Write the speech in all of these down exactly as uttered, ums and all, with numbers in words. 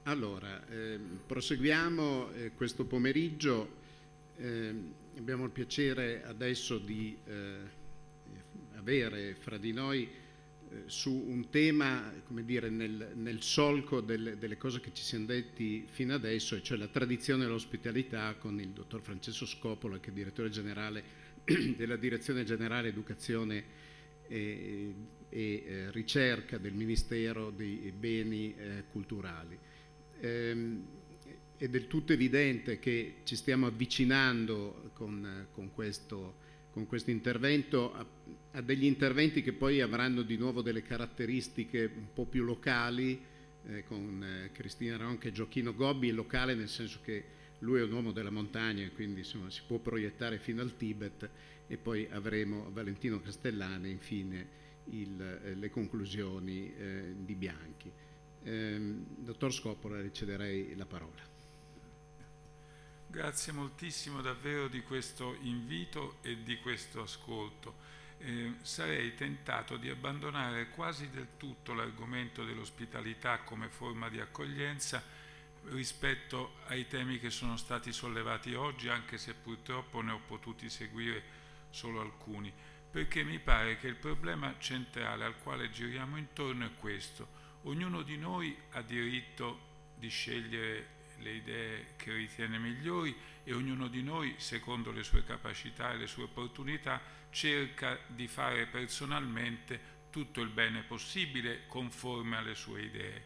Allora, eh, proseguiamo eh, questo pomeriggio. Eh, abbiamo il piacere adesso di eh, avere fra di noi eh, su un tema, come dire, nel, nel solco del, delle cose che ci siamo detti fino adesso, e cioè la tradizione dell'ospitalità, con il dottor Francesco Scopola, che è direttore generale della Direzione Generale Educazione e, e eh, Ricerca del Ministero dei Beni eh, Culturali. Ehm, è del tutto evidente che ci stiamo avvicinando con, con questo, con questo intervento a, a degli interventi che poi avranno di nuovo delle caratteristiche un po' più locali, eh, con eh, Cristina Ronca e Gioacchino Gobbi. È locale nel senso che lui è un uomo della montagna e quindi insomma, si può proiettare fino al Tibet, e poi avremo Valentino Castellani e infine il, eh, le conclusioni eh, di Bianchi. Eh, dottor Scopola, le cederei la parola. Grazie moltissimo davvero di questo invito e di questo ascolto. Eh, sarei tentato di abbandonare quasi del tutto l'argomento dell'ospitalità come forma di accoglienza rispetto ai temi che sono stati sollevati oggi, anche se purtroppo ne ho potuti seguire solo alcuni, perché mi pare che il problema centrale al quale giriamo intorno è questo. Ognuno di noi ha diritto di scegliere le idee che ritiene migliori e ognuno di noi, secondo le sue capacità e le sue opportunità, cerca di fare personalmente tutto il bene possibile conforme alle sue idee.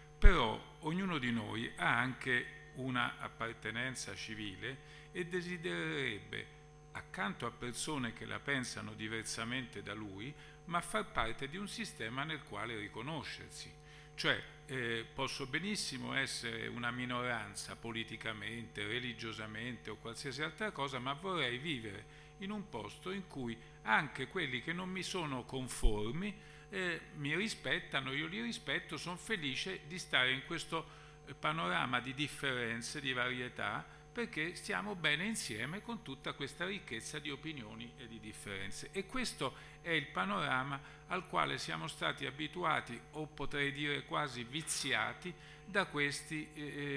Però ognuno di noi ha anche una appartenenza civile e desidererebbe, accanto a persone che la pensano diversamente da lui, ma far parte di un sistema nel quale riconoscersi. Cioè eh, posso benissimo essere una minoranza politicamente, religiosamente o qualsiasi altra cosa, ma vorrei vivere in un posto in cui anche quelli che non mi sono conformi eh, mi rispettano, io li rispetto, sono felice di stare in questo panorama di differenze, di varietà, perché stiamo bene insieme con tutta questa ricchezza di opinioni e di differenze. E questo è il panorama al quale siamo stati abituati, o potrei dire quasi viziati, da questi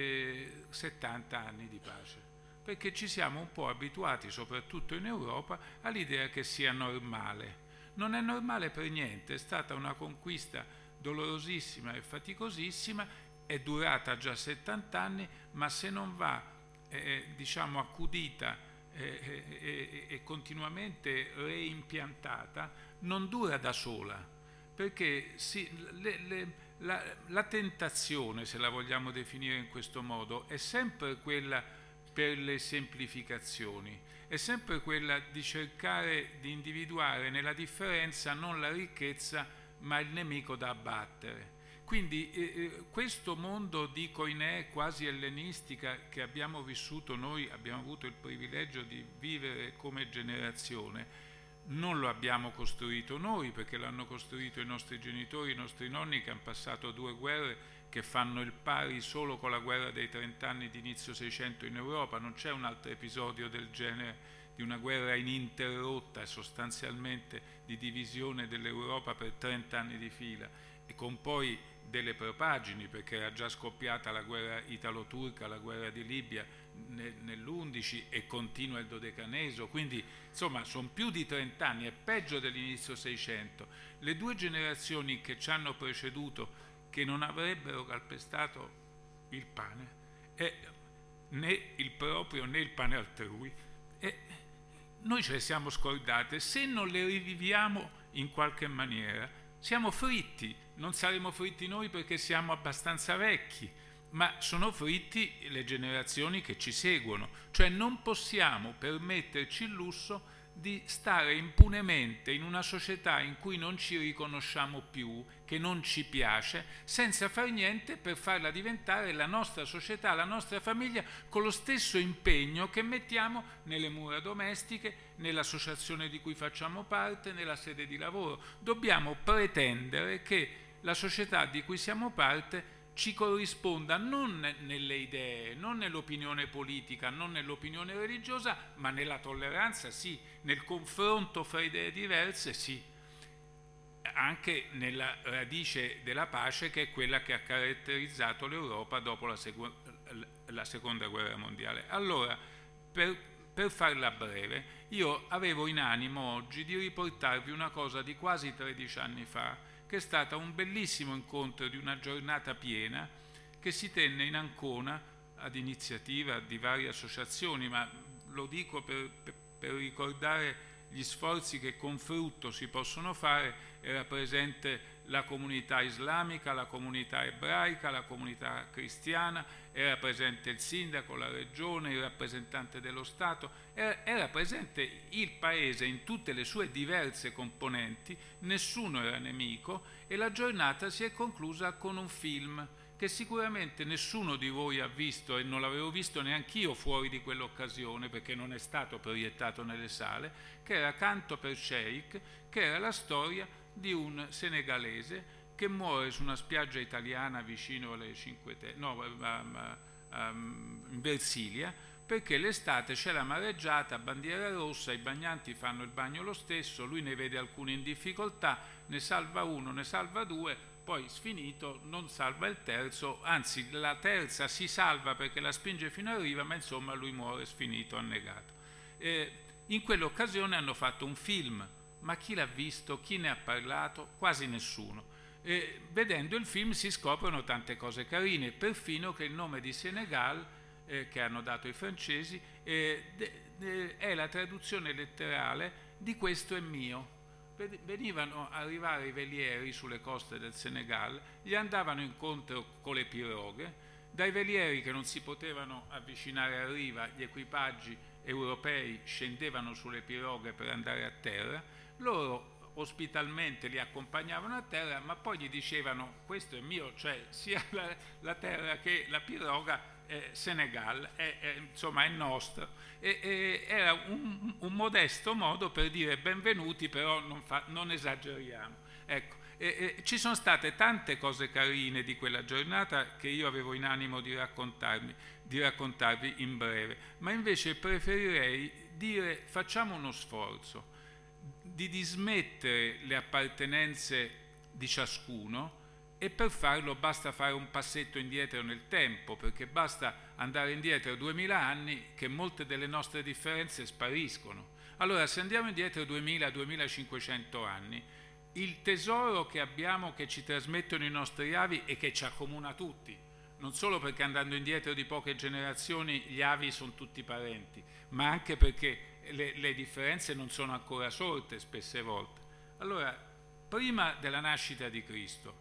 eh, settanta anni di pace. Perché ci siamo un po' abituati, soprattutto in Europa, all'idea che sia normale. Non è normale per niente, è stata una conquista dolorosissima e faticosissima, è durata già settanta anni, ma se non va Eh, diciamo accudita eh, eh, e continuamente reimpiantata, non dura da sola, perché si, le, le, la, la tentazione, se la vogliamo definire in questo modo, è sempre quella per le semplificazioni, è sempre quella di cercare di individuare nella differenza non la ricchezza ma il nemico da abbattere. Quindi eh, questo mondo di koiné quasi ellenistica che abbiamo vissuto noi, abbiamo avuto il privilegio di vivere come generazione, non lo abbiamo costruito noi, perché l'hanno costruito i nostri genitori, i nostri nonni, che hanno passato due guerre che fanno il pari solo con la guerra dei trent'anni di inizio Seicento in Europa. Non c'è un altro episodio del genere, di una guerra ininterrotta e sostanzialmente di divisione dell'Europa per trent'anni di fila, e con poi delle propagini, perché era già scoppiata la guerra italo-turca, la guerra di Libia nell'undici e continua il dodecaneso, quindi insomma sono più di trent'anni, è peggio dell'inizio Seicento. Le due generazioni che ci hanno preceduto, che non avrebbero calpestato il pane, e né il proprio né il pane altrui, e noi ce le siamo scordate. Se non le riviviamo in qualche maniera siamo fritti. Non saremo fritti noi perché siamo abbastanza vecchi, ma sono fritti le generazioni che ci seguono. Cioè non possiamo permetterci il lusso di stare impunemente in una società in cui non ci riconosciamo più, che non ci piace, senza fare niente per farla diventare la nostra società, la nostra famiglia, con lo stesso impegno che mettiamo nelle mura domestiche, nell'associazione di cui facciamo parte, nella sede di lavoro. Dobbiamo pretendere che la società di cui siamo parte ci corrisponda non nelle idee, non nell'opinione politica, non nell'opinione religiosa, ma nella tolleranza sì, nel confronto fra idee diverse sì. anche nella radice della pace, che è quella che ha caratterizzato l'Europa dopo la, secu- la seconda guerra mondiale. Allora, per, per farla breve, io avevo in animo oggi di riportarvi una cosa di quasi tredici anni fa, che è stata un bellissimo incontro di una giornata piena che si tenne in Ancona ad iniziativa di varie associazioni, ma lo dico per, per, per ricordare gli sforzi che con frutto si possono fare. Era presente la comunità islamica, la comunità ebraica, la comunità cristiana, era presente il sindaco, la regione, il rappresentante dello Stato, era, era presente il paese in tutte le sue diverse componenti, nessuno era nemico, e la giornata si è conclusa con un film che sicuramente nessuno di voi ha visto, e non l'avevo visto neanch'io fuori di quell'occasione perché non è stato proiettato nelle sale, che era Canto per Sheikh, che era la storia di un senegalese che muore su una spiaggia italiana vicino alle Cinque Terre, no, in Versilia, perché l'estate c'è la mareggiata, bandiera rossa, i bagnanti fanno il bagno lo stesso, lui ne vede alcuni in difficoltà, ne salva uno, ne salva due, poi sfinito non salva il terzo, anzi la terza si salva perché la spinge fino a riva, ma insomma lui muore sfinito, annegato. Eh, in quell'occasione hanno fatto un film, ma chi l'ha visto, chi ne ha parlato? Quasi nessuno. Eh, vedendo il film si scoprono tante cose carine, perfino che il nome di Senegal, eh, che hanno dato i francesi, eh, de, de, è la traduzione letterale di "questo è mio". Venivano a arrivare i velieri sulle coste del Senegal, gli andavano incontro con le piroghe, dai velieri che non si potevano avvicinare a riva, gli equipaggi europei scendevano sulle piroghe per andare a terra, loro ospitalmente li accompagnavano a terra, ma poi gli dicevano "questo è mio", cioè sia la, la terra che la piroga, eh, Senegal, è, è, insomma è nostro. E, e, era un, un modesto modo per dire benvenuti, però non, fa, non esageriamo. Ecco, e, e, ci sono state tante cose carine di quella giornata che io avevo in animo di raccontarmi, di raccontarvi in breve, ma invece preferirei dire facciamo uno sforzo di dismettere le appartenenze di ciascuno, e per farlo basta fare un passetto indietro nel tempo, perché basta andare indietro duemila anni che molte delle nostre differenze spariscono. Allora, se andiamo indietro duemila duemilacinquecento anni, il tesoro che abbiamo, che ci trasmettono i nostri avi e che ci accomuna tutti, non solo perché andando indietro di poche generazioni gli avi sono tutti parenti, ma anche perché le, le differenze non sono ancora sorte spesse volte. Allora, prima della nascita di Cristo,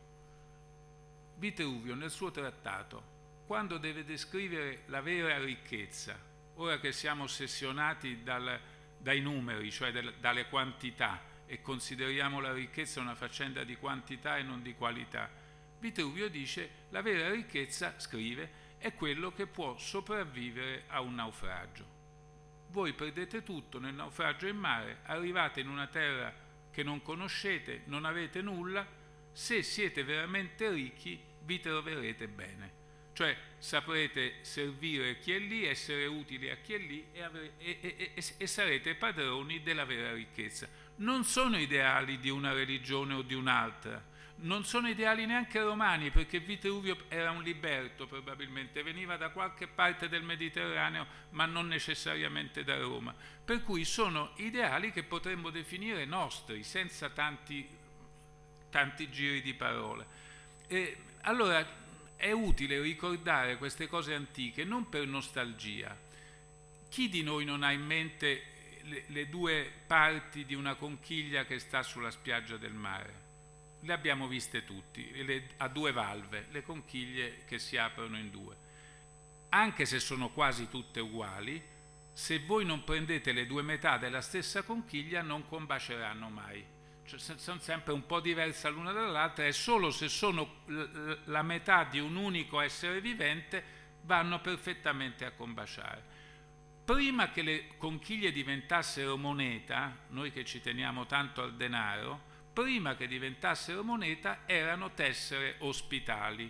Vitruvio nel suo trattato, quando deve descrivere la vera ricchezza, ora che siamo ossessionati dal, dai numeri, cioè del, dalle quantità, e consideriamo la ricchezza una faccenda di quantità e non di qualità, Vitruvio dice la vera ricchezza, scrive, è quello che può sopravvivere a un naufragio. Voi perdete tutto nel naufragio in mare, arrivate in una terra che non conoscete, non avete nulla, se siete veramente ricchi vi troverete bene, cioè saprete servire chi è lì, essere utili a chi è lì e, ave- e, e, e, e sarete padroni della vera ricchezza. Non sono ideali di una religione o di un'altra, non sono ideali neanche romani, perché Vitruvio era un liberto probabilmente, veniva da qualche parte del Mediterraneo ma non necessariamente da Roma, per cui sono ideali che potremmo definire nostri senza tanti tanti giri di parole. E allora è utile ricordare queste cose antiche non per nostalgia. Chi di noi non ha in mente le, le due parti di una conchiglia che sta sulla spiaggia del mare? Le abbiamo viste tutti, le, a due valve, le conchiglie che si aprono in due. Anche se sono quasi tutte uguali, se voi non prendete le due metà della stessa conchiglia non combaceranno mai. Cioè, sono sempre un po' diverse l'una dall'altra, e solo se sono la metà di un unico essere vivente vanno perfettamente a combaciare. Prima che le conchiglie diventassero moneta, noi che ci teniamo tanto al denaro, prima che diventassero moneta erano tessere ospitali.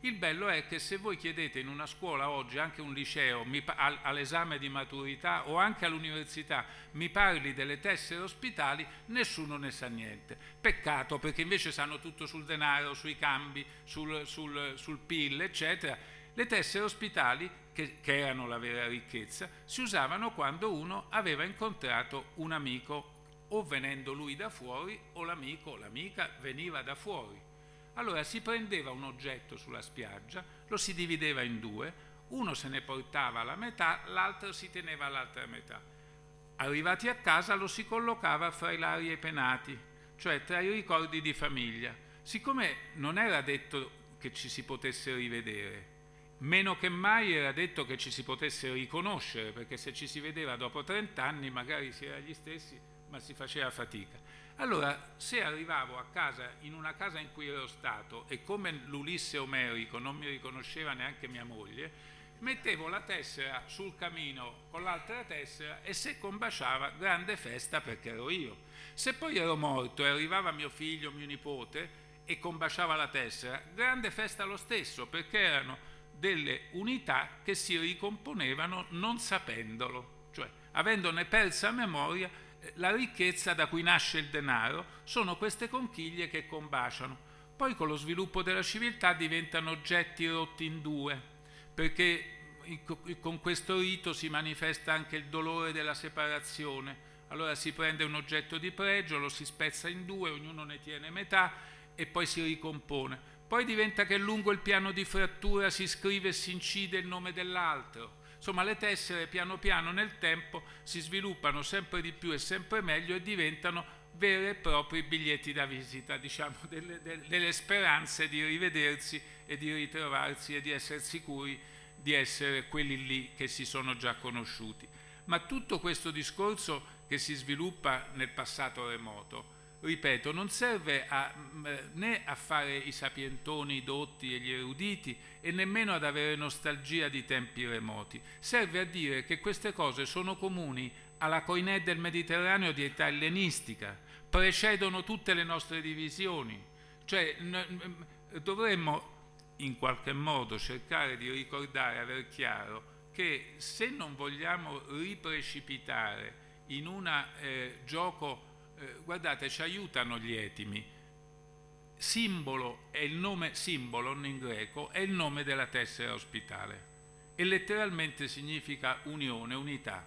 Il bello è che se voi chiedete in una scuola oggi, anche un liceo, mi, al, all'esame di maturità o anche all'università, mi parli delle tessere ospitali, nessuno ne sa niente. Peccato, perché invece sanno tutto sul denaro, sui cambi, sul, sul, sul P I L, eccetera. Le tessere ospitali, che, che erano la vera ricchezza, si usavano quando uno aveva incontrato un amico, o venendo lui da fuori, o l'amico o l'amica veniva da fuori. Allora si prendeva un oggetto sulla spiaggia, lo si divideva in due, uno se ne portava la metà, l'altro si teneva l'altra metà. Arrivati a casa lo si collocava fra i lari e i penati, cioè tra i ricordi di famiglia. Siccome non era detto che ci si potesse rivedere, meno che mai era detto che ci si potesse riconoscere, perché se ci si vedeva dopo trent'anni magari si era gli stessi, ma si faceva fatica. Allora, se arrivavo a casa, in una casa in cui ero stato, e come l'Ulisse omerico non mi riconosceva neanche mia moglie, mettevo la tessera sul camino con l'altra tessera e se combaciava, grande festa perché ero io. Se poi ero morto e arrivava mio figlio, mio nipote, e combaciava la tessera, grande festa lo stesso, perché erano delle unità che si ricomponevano non sapendolo, cioè avendone persa memoria. La ricchezza da cui nasce il denaro sono queste conchiglie che combaciano. Poi con lo sviluppo della civiltà diventano oggetti rotti in due, perché con questo rito si manifesta anche il dolore della separazione. Allora si prende un oggetto di pregio, lo si spezza in due, ognuno ne tiene metà e poi si ricompone. Poi diventa che lungo il piano di frattura si scrive e si incide il nome dell'altro. Insomma, le tessere piano piano nel tempo si sviluppano sempre di più e sempre meglio e diventano veri e propri biglietti da visita, diciamo, delle, delle, delle speranze di rivedersi e di ritrovarsi e di essere sicuri di essere quelli lì che si sono già conosciuti. Ma tutto questo discorso che si sviluppa nel passato remoto, ripeto, non serve a, né a fare i sapientoni, i dotti e gli eruditi e nemmeno ad avere nostalgia di tempi remoti. Serve a dire che queste cose sono comuni alla koiné del Mediterraneo di età ellenistica, precedono tutte le nostre divisioni. Cioè dovremmo in qualche modo cercare di ricordare, aver chiaro che se non vogliamo riprecipitare in un eh, gioco. Eh, guardate, ci aiutano gli etimi. Simbolo è il nome, symbolon in greco, è il nome della tessera ospitale e letteralmente significa unione, unità.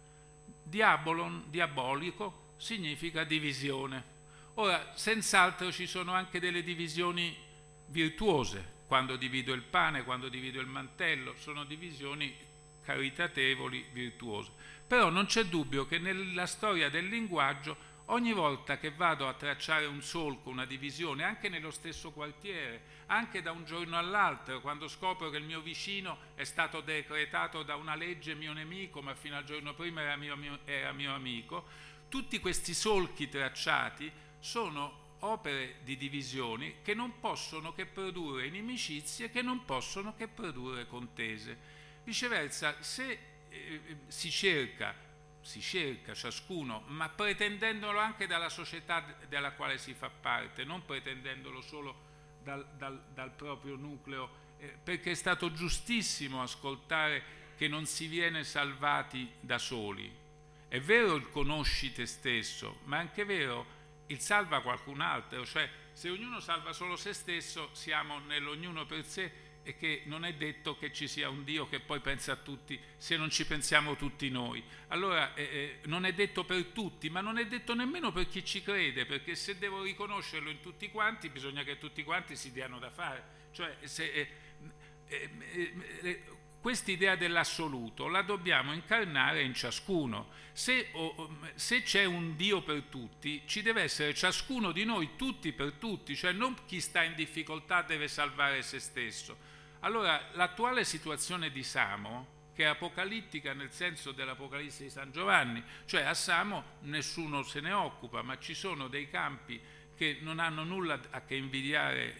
Diabolon, diabolico, significa divisione. Ora, senz'altro ci sono anche delle divisioni virtuose, quando divido il pane, quando divido il mantello, sono divisioni caritatevoli, virtuose. Però non c'è dubbio che nella storia del linguaggio ogni volta che vado a tracciare un solco, una divisione, anche nello stesso quartiere, anche da un giorno all'altro, quando scopro che il mio vicino è stato decretato da una legge mio nemico, ma fino al giorno prima era mio, mio, era mio amico, tutti questi solchi tracciati sono opere di divisioni che non possono che produrre inimicizie, che non possono che produrre contese. Viceversa, se eh, si cerca si cerca ciascuno, ma pretendendolo anche dalla società della quale si fa parte, non pretendendolo solo dal, dal, dal proprio nucleo, eh, perché è stato giustissimo ascoltare che non si viene salvati da soli. È vero il conosci te stesso, ma è anche vero il salva qualcun altro, cioè se ognuno salva solo se stesso siamo nell'ognuno per sé e che non è detto che ci sia un Dio che poi pensa a tutti se non ci pensiamo tutti noi. Allora eh, non è detto per tutti, ma non è detto nemmeno per chi ci crede, perché se devo riconoscerlo in tutti quanti bisogna che tutti quanti si diano da fare. Cioè se, eh, eh, eh, quest'idea dell'assoluto la dobbiamo incarnare in ciascuno. Se, oh, se c'è un Dio per tutti, ci deve essere ciascuno di noi, tutti per tutti, cioè non chi sta in difficoltà deve salvare se stesso. Allora, l'attuale situazione di Samo, che è apocalittica nel senso dell'Apocalisse di San Giovanni, cioè a Samo nessuno se ne occupa, ma ci sono dei campi che non hanno nulla a che invidiare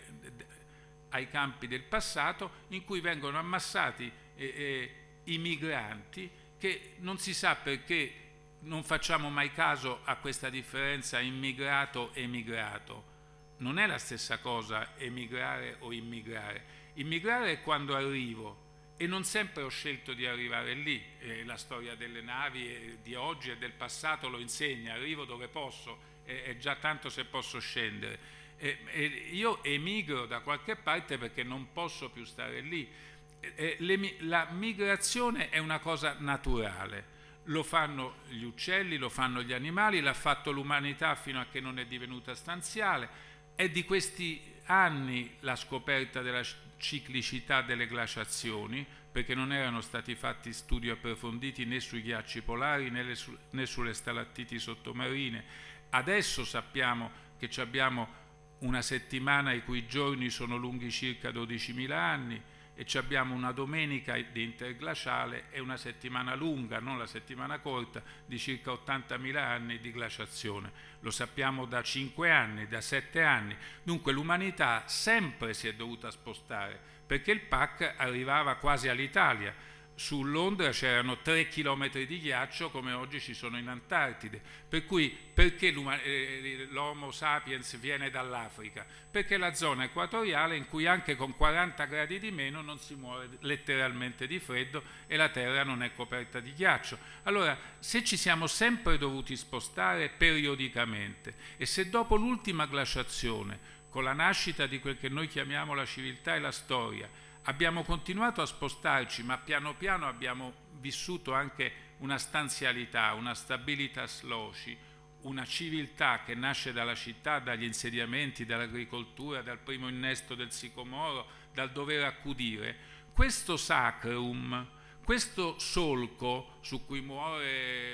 ai campi del passato, in cui vengono ammassati eh, eh, i migranti, che non si sa perché non facciamo mai caso a questa differenza immigrato e emigrato. Non è la stessa cosa emigrare o immigrare. Immigrare è quando arrivo, e non sempre ho scelto di arrivare lì. Eh, la storia delle navi eh, di oggi e del passato lo insegna, arrivo dove posso, eh, è già tanto se posso scendere. Eh, eh, io emigro da qualche parte perché non posso più stare lì. Eh, le, la migrazione è una cosa naturale, lo fanno gli uccelli, lo fanno gli animali, l'ha fatto l'umanità fino a che non è divenuta stanziale. È di questi anni la scoperta della ciclicità delle glaciazioni, perché non erano stati fatti studi approfonditi né sui ghiacci polari né, le, né sulle stalattiti sottomarine. Adesso sappiamo che abbiamo una settimana i cui giorni sono lunghi circa dodicimila anni, e abbiamo una domenica di interglaciale e una settimana lunga, non la settimana corta, di circa ottantamila anni di glaciazione. Lo sappiamo da cinque anni, da sette anni. Dunque l'umanità sempre si è dovuta spostare, perché il P A C arrivava quasi all'Italia. Su Londra c'erano tre chilometri di ghiaccio come oggi ci sono in Antartide. Per cui perché l'Homo sapiens viene dall'Africa? Perché è la zona equatoriale in cui anche con quaranta gradi di meno non si muore letteralmente di freddo e la terra non è coperta di ghiaccio. Allora, se ci siamo sempre dovuti spostare periodicamente, e se dopo l'ultima glaciazione, con la nascita di quel che noi chiamiamo la civiltà e la storia, abbiamo continuato a spostarci, ma piano piano abbiamo vissuto anche una stanzialità, una stabilitas loci, una civiltà che nasce dalla città, dagli insediamenti, dall'agricoltura, dal primo innesto del sicomoro, dal dover accudire. Questo sacrum, questo solco su cui muore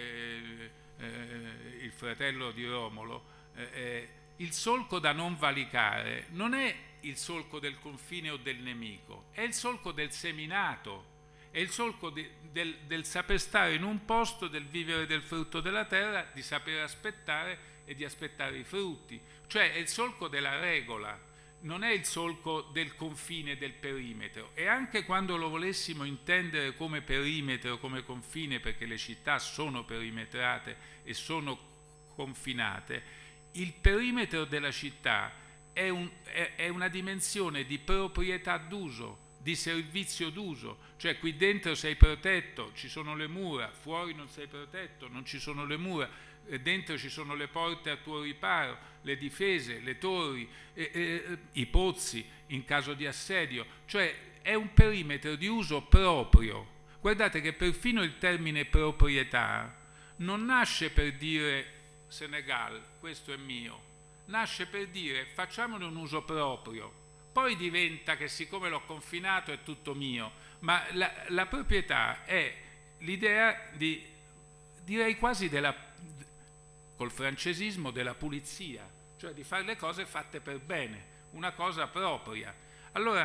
eh, il fratello di Romolo, eh, il solco da non valicare non è il solco del confine o del nemico, è il solco del seminato, è il solco de, del, del saper stare in un posto, del vivere del frutto della terra, di saper aspettare e di aspettare i frutti, cioè è il solco della regola, non è il solco del confine, del perimetro. E anche quando lo volessimo intendere come perimetro, come confine, perché le città sono perimetrate e sono confinate, il perimetro della città È, un, è, è una dimensione di proprietà d'uso, di servizio d'uso, cioè qui dentro sei protetto, ci sono le mura, fuori non sei protetto, non ci sono le mura, dentro ci sono le porte a tuo riparo, le difese, le torri, eh, eh, i pozzi in caso di assedio, cioè è un perimetro di uso proprio. Guardate che perfino il termine proprietà non nasce per dire Senegal, questo è mio, nasce per dire facciamone un uso proprio, poi diventa che siccome l'ho confinato è tutto mio, ma la, la proprietà è l'idea di, direi quasi della, col francesismo, della pulizia, cioè di fare le cose fatte per bene, una cosa propria. Allora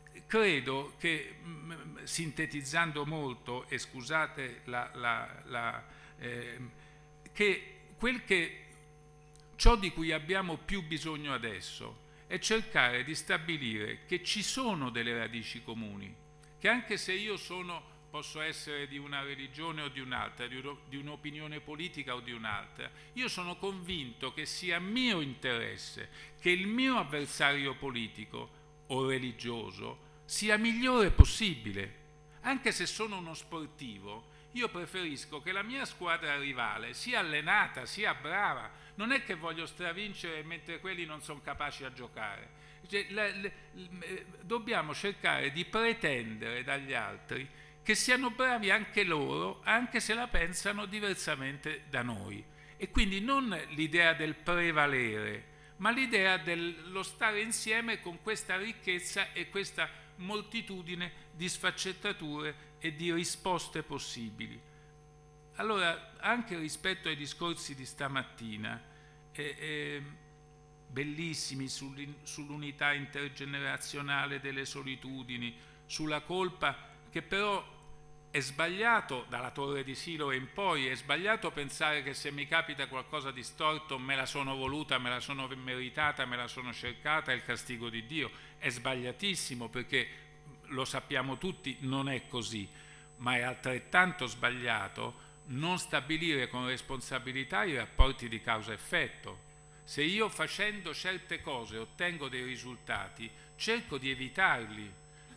credo che, mh, sintetizzando molto, e scusate la, la, la, eh, che quel che ciò di cui abbiamo più bisogno adesso è cercare di stabilire che ci sono delle radici comuni, che anche se io sono, posso essere di una religione o di un'altra, di un'opinione politica o di un'altra, io sono convinto che sia mio interesse che il mio avversario politico o religioso sia migliore possibile. Anche se sono uno sportivo, io preferisco che la mia squadra rivale sia allenata, sia brava. Non è che voglio stravincere mentre quelli non sono capaci a giocare. Cioè, le, le, le, dobbiamo cercare di pretendere dagli altri che siano bravi anche loro, anche se la pensano diversamente da noi. E quindi non l'idea del prevalere, ma l'idea dello stare insieme con questa ricchezza e questa moltitudine di sfaccettature e di risposte possibili. Allora, anche rispetto ai discorsi di stamattina, eh, eh, bellissimi sull'unità intergenerazionale delle solitudini, sulla colpa, che però è sbagliato dalla Torre di Siloe in poi, è sbagliato pensare che se mi capita qualcosa di storto me la sono voluta, me la sono meritata, me la sono cercata, è il castigo di Dio. È sbagliatissimo, perché lo sappiamo tutti, non è così, ma è altrettanto sbagliato non stabilire con responsabilità i rapporti di causa-effetto. Se io facendo certe cose ottengo dei risultati, cerco di evitarli,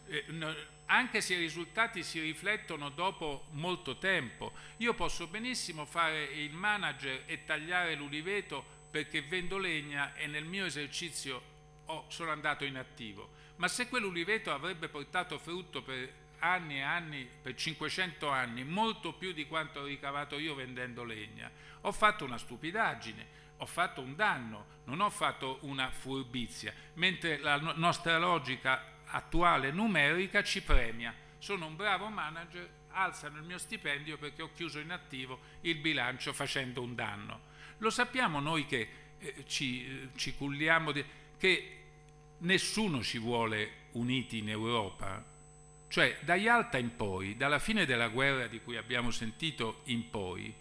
eh, no, anche se i risultati si riflettono dopo molto tempo. Io posso benissimo fare il manager e tagliare l'uliveto perché vendo legna e nel mio esercizio oh, sono andato in attivo, ma se quell'uliveto avrebbe portato frutto per anni e anni, per cinquecento anni, molto più di quanto ho ricavato io vendendo legna, ho fatto una stupidaggine, ho fatto un danno, non ho fatto una furbizia, mentre la no- nostra logica attuale numerica ci premia. Sono un bravo manager, alzano il mio stipendio perché ho chiuso in attivo il bilancio facendo un danno. Lo sappiamo noi che eh, ci, eh, ci culliamo di, che nessuno ci vuole uniti in Europa, cioè da Yalta in poi, dalla fine della guerra di cui abbiamo sentito in poi,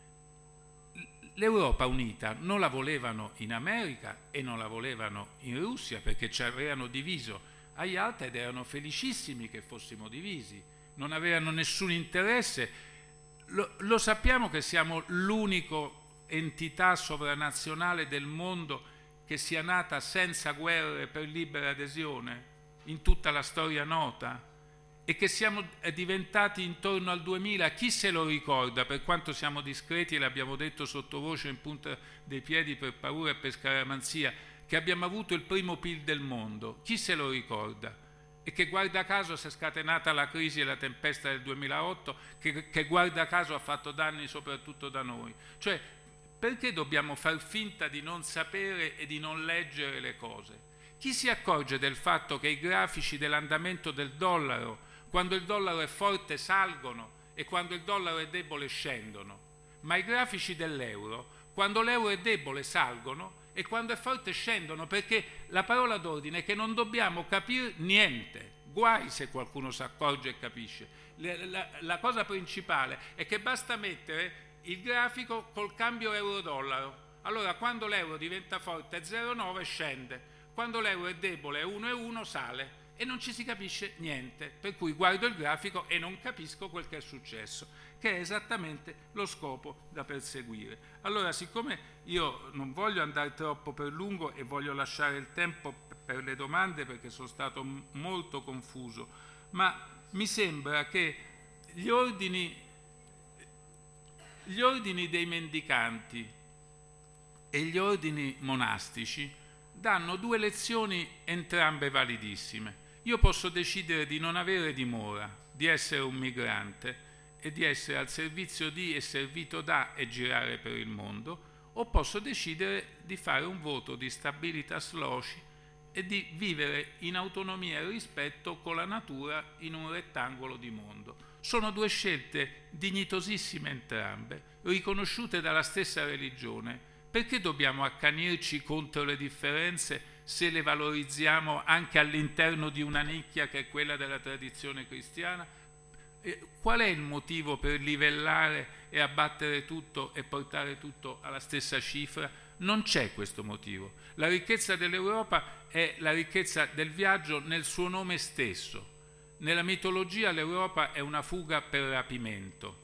l'Europa unita non la volevano in America e non la volevano in Russia perché ci avevano diviso a Yalta ed erano felicissimi che fossimo divisi, non avevano nessun interesse. Lo, lo sappiamo che siamo l'unico entità sovranazionale del mondo che sia nata senza guerre per libera adesione in tutta la storia nota e che siamo diventati intorno al duemila, chi se lo ricorda, per quanto siamo discreti e l'abbiamo detto sottovoce in punta dei piedi per paura e per scaramanzia, che abbiamo avuto il primo P I L del mondo, chi se lo ricorda? E che guarda caso si è scatenata la crisi e la tempesta del duemilaotto, che, che guarda caso ha fatto danni soprattutto da noi. Cioè, perché dobbiamo far finta di non sapere e di non leggere le cose? Chi si accorge del fatto che i grafici dell'andamento del dollaro, quando il dollaro è forte salgono e quando il dollaro è debole scendono, ma i grafici dell'euro, quando l'euro è debole salgono e quando è forte scendono, perché la parola d'ordine è che non dobbiamo capire niente, guai se qualcuno si accorge e capisce. La, la, la cosa principale è che basta mettere il grafico col cambio euro-dollaro. Allora quando l'euro diventa forte è zero virgola nove scende, quando l'euro è debole è uno virgola uno sale e non ci si capisce niente, per cui guardo il grafico e non capisco quel che è successo, che è esattamente lo scopo da perseguire. Allora, siccome io non voglio andare troppo per lungo e voglio lasciare il tempo per le domande perché sono stato m- molto confuso, ma mi sembra che gli ordini, gli ordini dei mendicanti e gli ordini monastici danno due lezioni entrambe validissime. Io posso decidere di non avere dimora, di essere un migrante e di essere al servizio di e servito da e girare per il mondo, o posso decidere di fare un voto di stabilitas loci e di vivere in autonomia e rispetto con la natura in un rettangolo di mondo. Sono due scelte dignitosissime entrambe, riconosciute dalla stessa religione. Perché dobbiamo accanirci contro le differenze se le valorizziamo anche all'interno di una nicchia che è quella della tradizione cristiana? Qual è il motivo per livellare e abbattere tutto e portare tutto alla stessa cifra? Non c'è questo motivo. La ricchezza dell'Europa è la ricchezza del viaggio nel suo nome stesso. Nella mitologia l'Europa è una fuga per rapimento.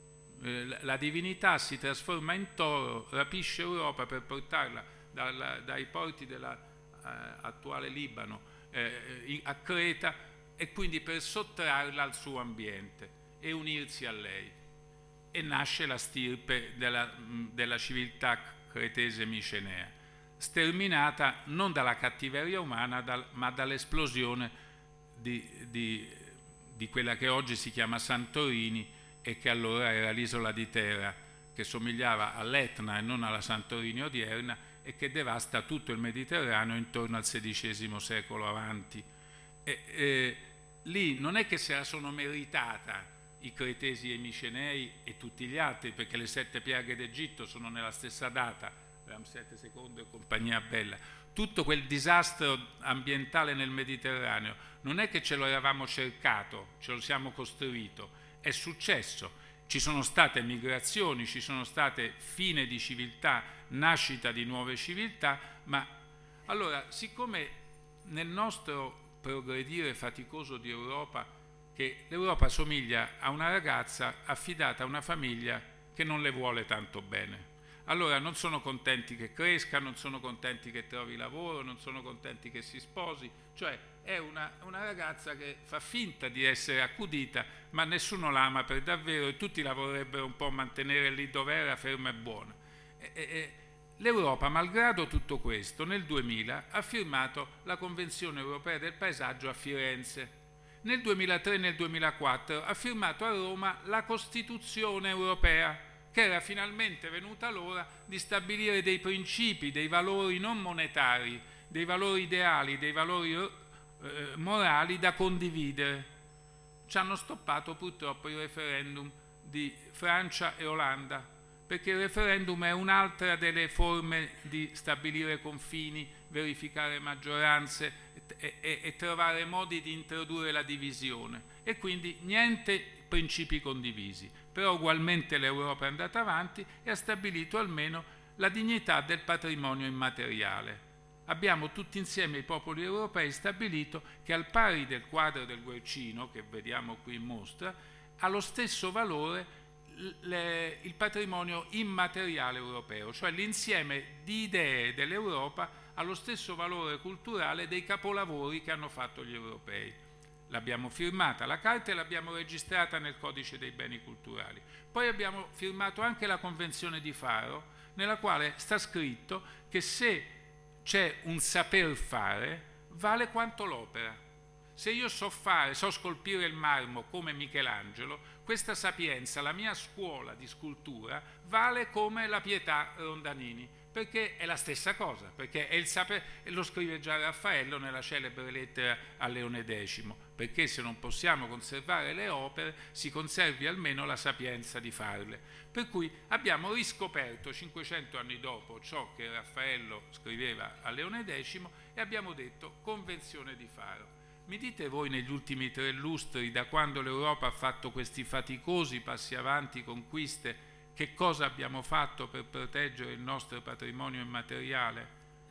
La divinità si trasforma in toro, rapisce Europa per portarla dalla, dai porti dell'attuale eh, Libano eh, a Creta e quindi per sottrarla al suo ambiente e unirsi a lei. E nasce la stirpe della, della civiltà cretese micenea, sterminata non dalla cattiveria umana dal, ma dall'esplosione di, di, di quella che oggi si chiama Santorini e che allora era l'isola di Terra, che somigliava all'Etna e non alla Santorini odierna e che devasta tutto il Mediterraneo intorno al sedicesimo secolo avanti. E, e, lì non è che se la sono meritata i cretesi e i micenei e tutti gli altri, perché le sette piaghe d'Egitto sono nella stessa data, Ramsete secondo e compagnia bella. Tutto quel disastro ambientale nel Mediterraneo non è che ce lo eravamo cercato, ce lo siamo costruito, è successo. Ci sono state migrazioni, ci sono state fine di civiltà, nascita di nuove civiltà, ma allora, siccome nel nostro progredire faticoso di Europa, che l'Europa somiglia a una ragazza affidata a una famiglia che non le vuole tanto bene. allora non sono contenti che cresca, non sono contenti che trovi lavoro, non sono contenti che si sposi, cioè è una, una ragazza che fa finta di essere accudita, ma nessuno la ama per davvero e tutti la vorrebbero un po' mantenere lì dove era, ferma e buona. E, e, L'Europa, malgrado tutto questo, nel duemila ha firmato la Convenzione Europea del Paesaggio a Firenze. Nel duemilatré e nel duemilaquattro ha firmato a Roma la Costituzione Europea, che era finalmente venuta l'ora di stabilire dei principi, dei valori non monetari, dei valori ideali, dei valori eh, morali da condividere. Ci hanno stoppato purtroppo il referendum di Francia e Olanda, perché il referendum è un'altra delle forme di stabilire confini, verificare maggioranze e, e, e trovare modi di introdurre la divisione, e quindi niente principi condivisi. Però ugualmente l'Europa è andata avanti e ha stabilito almeno la dignità del patrimonio immateriale. Abbiamo tutti insieme, i popoli europei, stabilito che al pari del quadro del Guercino, che vediamo qui in mostra, ha lo stesso valore le, il patrimonio immateriale europeo, cioè l'insieme di idee dell'Europa ha lo stesso valore culturale dei capolavori che hanno fatto gli europei. L'abbiamo firmata la carta e l'abbiamo registrata nel codice dei beni culturali. Poi abbiamo firmato anche la Convenzione di Faro, nella quale sta scritto che se c'è un saper fare, vale quanto l'opera. Se io so fare, so scolpire il marmo come Michelangelo, questa sapienza, la mia scuola di scultura, vale come la Pietà Rondanini, perché è la stessa cosa, perché è il sapere, e lo scrive già Raffaello nella celebre lettera a Leone decimo, perché se non possiamo conservare le opere, si conservi almeno la sapienza di farle. Per cui abbiamo riscoperto cinquecento anni dopo ciò che Raffaello scriveva a Leone decimo e abbiamo detto Convenzione di Faro. Mi dite voi, negli ultimi tre lustri, da quando l'Europa ha fatto questi faticosi passi avanti, conquiste, che cosa abbiamo fatto per proteggere il nostro patrimonio immateriale?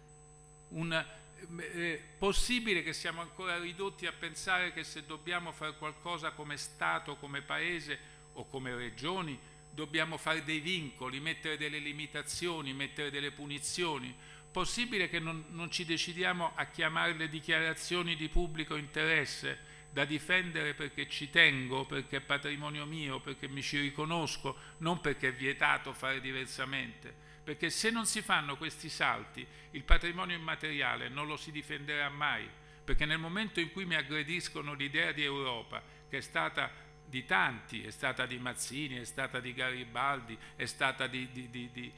Un, eh, possibile che siamo ancora ridotti a pensare che se dobbiamo fare qualcosa come Stato, come Paese o come regioni, dobbiamo fare dei vincoli, mettere delle limitazioni, mettere delle punizioni? Possibile che non, non ci decidiamo a chiamarle dichiarazioni di pubblico interesse da difendere perché ci tengo, perché è patrimonio mio, perché mi ci riconosco, non perché è vietato fare diversamente? Perché se non si fanno questi salti, il patrimonio immateriale non lo si difenderà mai, perché nel momento in cui mi aggrediscono l'idea di Europa, che è stata di tanti, è stata di Mazzini, è stata di Garibaldi, è stata di, di, di, di,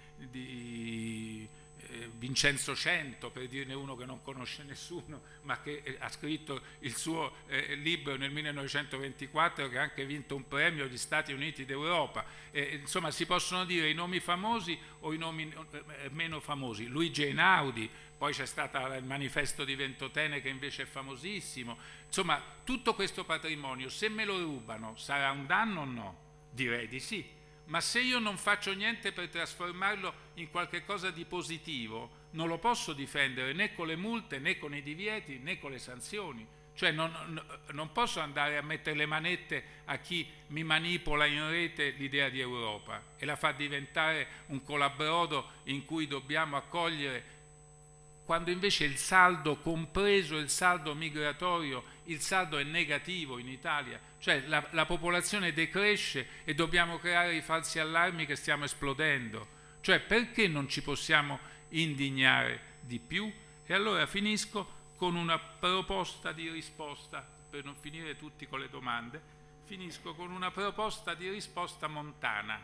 di Vincenzo Cento, per dirne uno che non conosce nessuno, ma che ha scritto il suo eh, libro nel millenovecentoventiquattro, che ha anche vinto un premio agli Stati Uniti d'Europa. Eh, insomma, si possono dire i nomi famosi o i nomi eh, meno famosi. Luigi Einaudi, poi c'è stato il manifesto di Ventotene che invece è famosissimo. Insomma, tutto questo patrimonio, se me lo rubano, sarà un danno o no? Direi di sì. Ma se io non faccio niente per trasformarlo in qualche cosa di positivo, non lo posso difendere né con le multe, né con i divieti, né con le sanzioni. Cioè non, non posso andare a mettere le manette a chi mi manipola in rete l'idea di Europa e la fa diventare un colabrodo in cui dobbiamo accogliere, quando invece il saldo, compreso il saldo migratorio, il saldo è negativo in Italia, cioè la, la popolazione decresce e dobbiamo creare i falsi allarmi che stiamo esplodendo. Cioè perché non ci possiamo indignare di più? E allora finisco con una proposta di risposta, per non finire tutti con le domande, finisco con una proposta di risposta montana.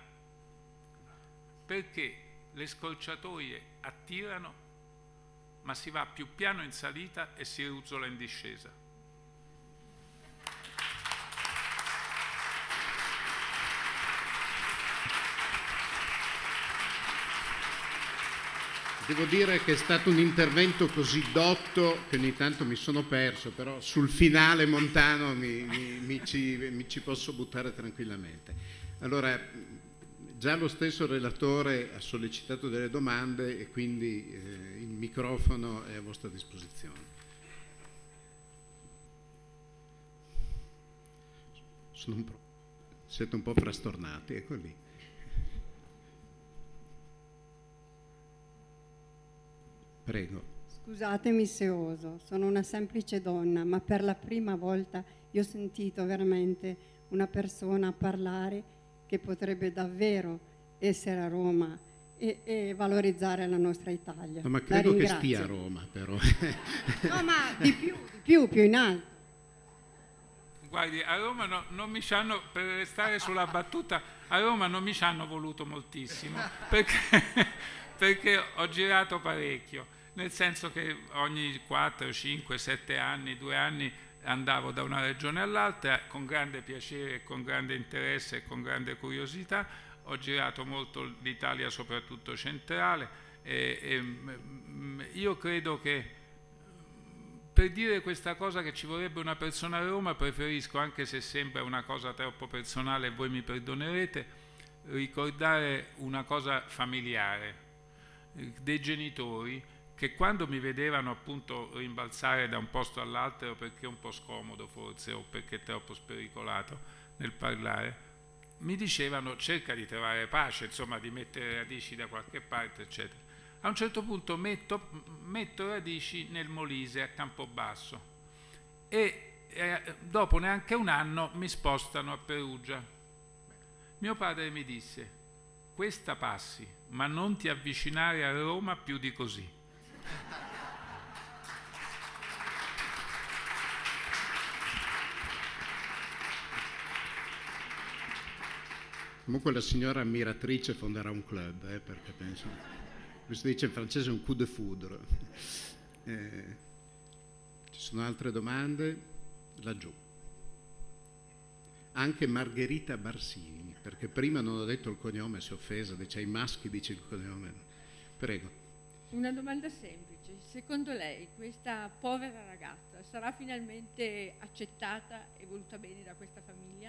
Perché le scorciatoie attirano, ma si va più piano in salita e si ruzzola in discesa. Devo dire che è stato un intervento così dotto che ogni tanto mi sono perso, però sul finale montano mi, mi, mi, ci, mi ci posso buttare tranquillamente. Allora, già lo stesso relatore ha sollecitato delle domande e quindi eh, il microfono è a vostra disposizione. Sono un po', siete un po' frastornati, ecco lì. Prego. Scusatemi se oso, sono una semplice donna, ma per la prima volta io ho sentito veramente una persona parlare che potrebbe davvero essere a Roma e, e valorizzare la nostra Italia. No, ma credo che stia a Roma, però. No, ma di più, di più, più in alto. Guardi, a Roma no, non mi ci hanno, per restare sulla battuta, a Roma non mi ci hanno voluto moltissimo, perché, perché ho girato parecchio, nel senso che ogni quattro, cinque, sette anni, due anni andavo da una regione all'altra con grande piacere, con grande interesse e con grande curiosità. Ho girato molto l'Italia, soprattutto centrale, e, e io credo che per dire questa cosa che ci vorrebbe una persona a Roma, preferisco, anche se sembra una cosa troppo personale e voi mi perdonerete, ricordare una cosa familiare dei genitori che quando mi vedevano appunto rimbalzare da un posto all'altro perché è un po' scomodo forse o perché è troppo spericolato nel parlare, mi dicevano cerca di trovare pace, insomma di mettere radici da qualche parte, eccetera. A un certo punto metto, metto radici nel Molise a Campobasso e eh, dopo neanche un anno mi spostano a Perugia. Mio padre mi disse: questa passi, ma non ti avvicinare a Roma più di così. Comunque la signora ammiratrice fonderà un club, eh, perché penso... Questo dice in francese un coup de foudre. Eh, ci sono altre domande? Laggiù. Anche Margherita Barsini, perché prima non ho detto il cognome, si è offesa, dice ai maschi dice il cognome. Prego. Una domanda semplice. Secondo lei questa povera ragazza sarà finalmente accettata e voluta bene da questa famiglia?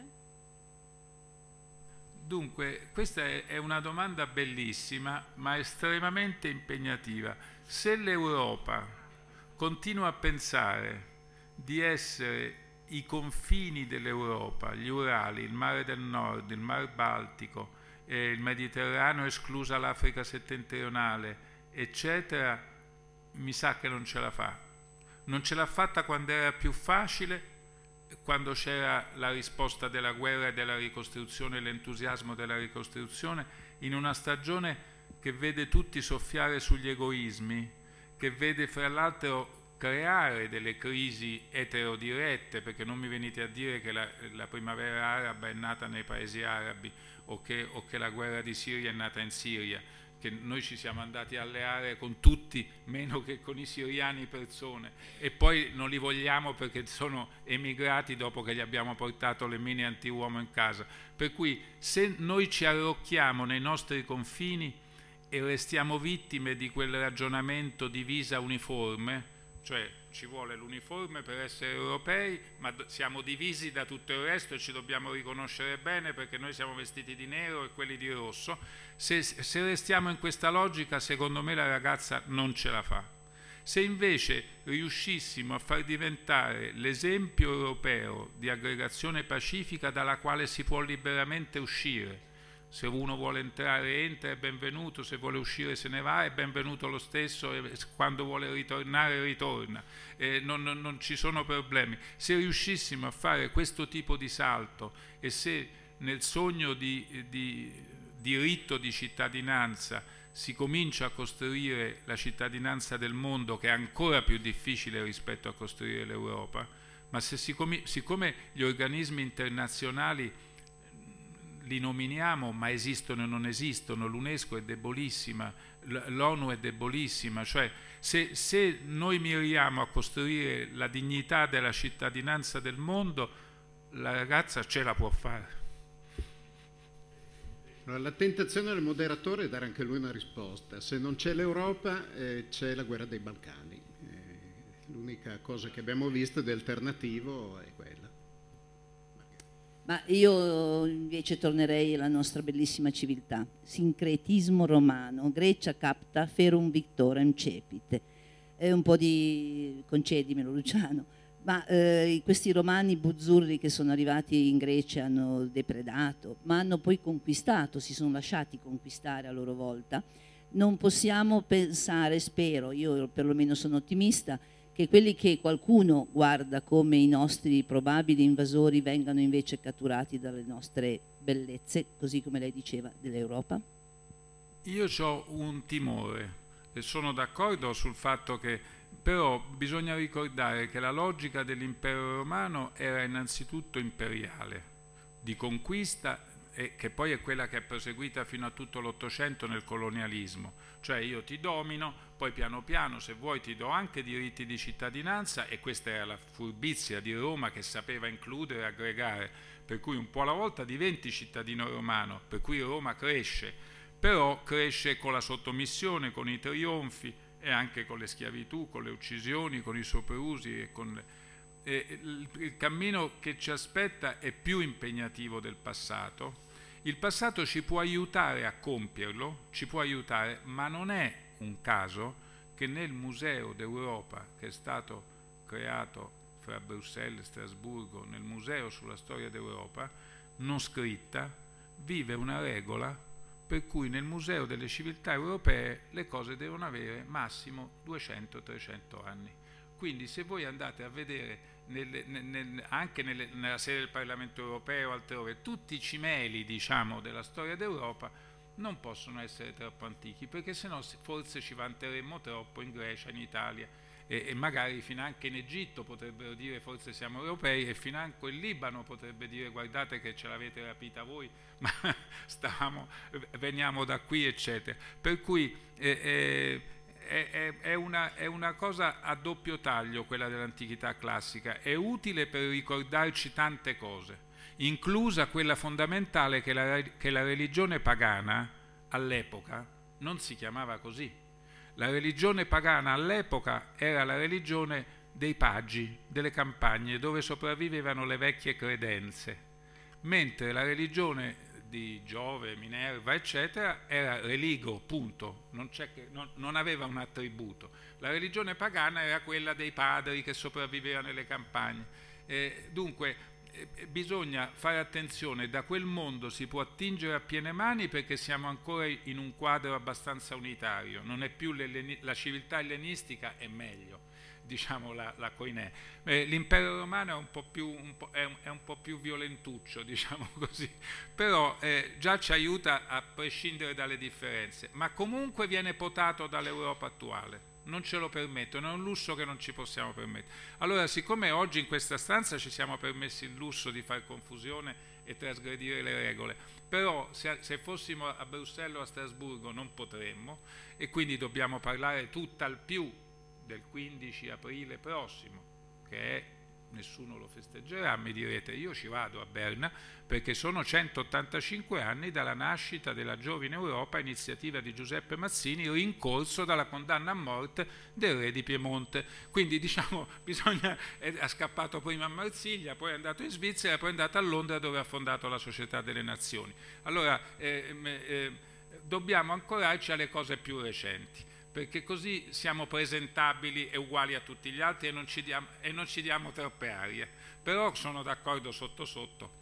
Dunque, questa è una domanda bellissima, ma estremamente impegnativa. Se l'Europa continua a pensare di essere i confini dell'Europa, gli Urali, il mare del Nord, il Mar Baltico, eh, il Mediterraneo, esclusa l'Africa settentrionale, eccetera, mi sa che non ce la fa. Non ce l'ha fatta quando era più facile, quando c'era la risposta della guerra e della ricostruzione, l'entusiasmo della ricostruzione, in una stagione che vede tutti soffiare sugli egoismi, che vede fra l'altro creare delle crisi eterodirette, perché non mi venite a dire che la, la primavera araba è nata nei paesi arabi o che, o che la guerra di Siria è nata in Siria, che noi ci siamo andati a alleare con tutti meno che con i siriani persone e poi non li vogliamo perché sono emigrati dopo che gli abbiamo portato le mine antiuomo in casa. Per cui se noi ci arrocchiamo nei nostri confini e restiamo vittime di quel ragionamento di visa uniforme, cioè ci vuole l'uniforme per essere europei, ma siamo divisi da tutto il resto e ci dobbiamo riconoscere bene perché noi siamo vestiti di nero e quelli di rosso. Se, se restiamo in questa logica, secondo me la ragazza non ce la fa. Se invece riuscissimo a far diventare l'esempio europeo di aggregazione pacifica dalla quale si può liberamente uscire, se uno vuole entrare entra, è benvenuto, se vuole uscire se ne va, è benvenuto lo stesso, e quando vuole ritornare ritorna, eh, non, non, non ci sono problemi. Se riuscissimo a fare questo tipo di salto e se nel sogno di, di diritto di cittadinanza si comincia a costruire la cittadinanza del mondo, che è ancora più difficile rispetto a costruire l'Europa, ma se siccome, siccome gli organismi internazionali li nominiamo ma esistono e non esistono, l'UNESCO è debolissima, l'ONU è debolissima, cioè se, se noi miriamo a costruire la dignità della cittadinanza del mondo, la ragazza ce la può fare. La tentazione del moderatore è dare anche lui una risposta. Se non c'è l'Europa, eh, c'è la guerra dei Balcani. Eh, l'unica cosa che abbiamo visto di alternativo è quella. Ma io invece tornerei alla nostra bellissima civiltà. Sincretismo romano, Grecia capta ferum victorem cepite. È un po' di, concedimelo Luciano, ma eh, questi romani buzzurri che sono arrivati in Grecia hanno depredato, ma hanno poi conquistato, si sono lasciati conquistare a loro volta non possiamo pensare, spero, io perlomeno sono ottimista, che quelli che qualcuno guarda come i nostri probabili invasori vengano invece catturati dalle nostre bellezze, così come lei diceva, dell'Europa? Io ho un timore e sono d'accordo sul fatto che però bisogna ricordare che la logica dell'impero romano era innanzitutto imperiale, di conquista, e che poi è quella che è proseguita fino a tutto l'Ottocento nel colonialismo, cioè io ti domino, poi piano piano se vuoi ti do anche diritti di cittadinanza, e questa era la furbizia di Roma che sapeva includere e aggregare, per cui un po' alla volta diventi cittadino romano, per cui Roma cresce, però cresce con la sottomissione, con i trionfi e anche con le schiavitù, con le uccisioni, con i soprusi e con le... E il cammino che ci aspetta è più impegnativo del passato. Il passato ci può aiutare a compierlo, ci può aiutare, ma non è un caso che nel Museo d'Europa che è stato creato fra Bruxelles e Strasburgo, nel Museo sulla storia d'Europa, non scritta, vive una regola per cui nel Museo delle Civiltà Europee le cose devono avere massimo duecento trecento anni. Quindi se voi andate a vedere nelle, nel, anche nelle, nella sede del Parlamento Europeo o altrove, tutti i cimeli, diciamo, della storia d'Europa non possono essere troppo antichi, perché sennò forse ci vanteremmo troppo in Grecia, in Italia e, e magari finanche in Egitto potrebbero dire forse siamo europei, e financo il Libano potrebbe dire guardate che ce l'avete rapita voi, ma stavamo, veniamo da qui, eccetera. Per cui eh, eh, È, è, è, una, è una cosa a doppio taglio quella dell'antichità classica, è utile per ricordarci tante cose, inclusa quella fondamentale che la, che la religione pagana all'epoca non si chiamava così. La religione pagana all'epoca era la religione dei paggi, delle campagne, dove sopravvivevano le vecchie credenze, mentre la religione di Giove, Minerva, eccetera, era religo, punto, non, c'è che, non, non aveva un attributo. La religione pagana era quella dei padri che sopravvivevano nelle campagne. Eh, dunque eh, bisogna fare attenzione, da quel mondo si può attingere a piene mani perché siamo ancora in un quadro abbastanza unitario, non è più la civiltà ellenistica, è meglio, diciamo la, la Koinè. Eh, l'impero romano è un po' più, un po', è un, è un po' più violentuccio, diciamo così, però eh, già ci aiuta a prescindere dalle differenze, ma comunque viene potato dall'Europa attuale, non ce lo permettono, è un lusso che non ci possiamo permettere. Allora, siccome oggi in questa stanza ci siamo permessi il lusso di fare confusione e trasgredire le regole, però se, se fossimo a Bruxelles o a Strasburgo non potremmo, e quindi dobbiamo parlare tutt'al più del quindici aprile prossimo, che è, nessuno lo festeggerà, mi direte, io ci vado a Berna perché sono centottantacinque anni dalla nascita della Giovine Europa, iniziativa di Giuseppe Mazzini, rincorso dalla condanna a morte del re di Piemonte. Quindi diciamo, bisogna, è, è scappato prima a Marsiglia, poi è andato in Svizzera, poi è andato a Londra dove ha fondato la Società delle Nazioni. Allora eh, eh, dobbiamo ancorarci alle cose più recenti, perché così siamo presentabili e uguali a tutti gli altri e non ci diamo, e non ci diamo troppe arie. Però sono d'accordo sotto sotto.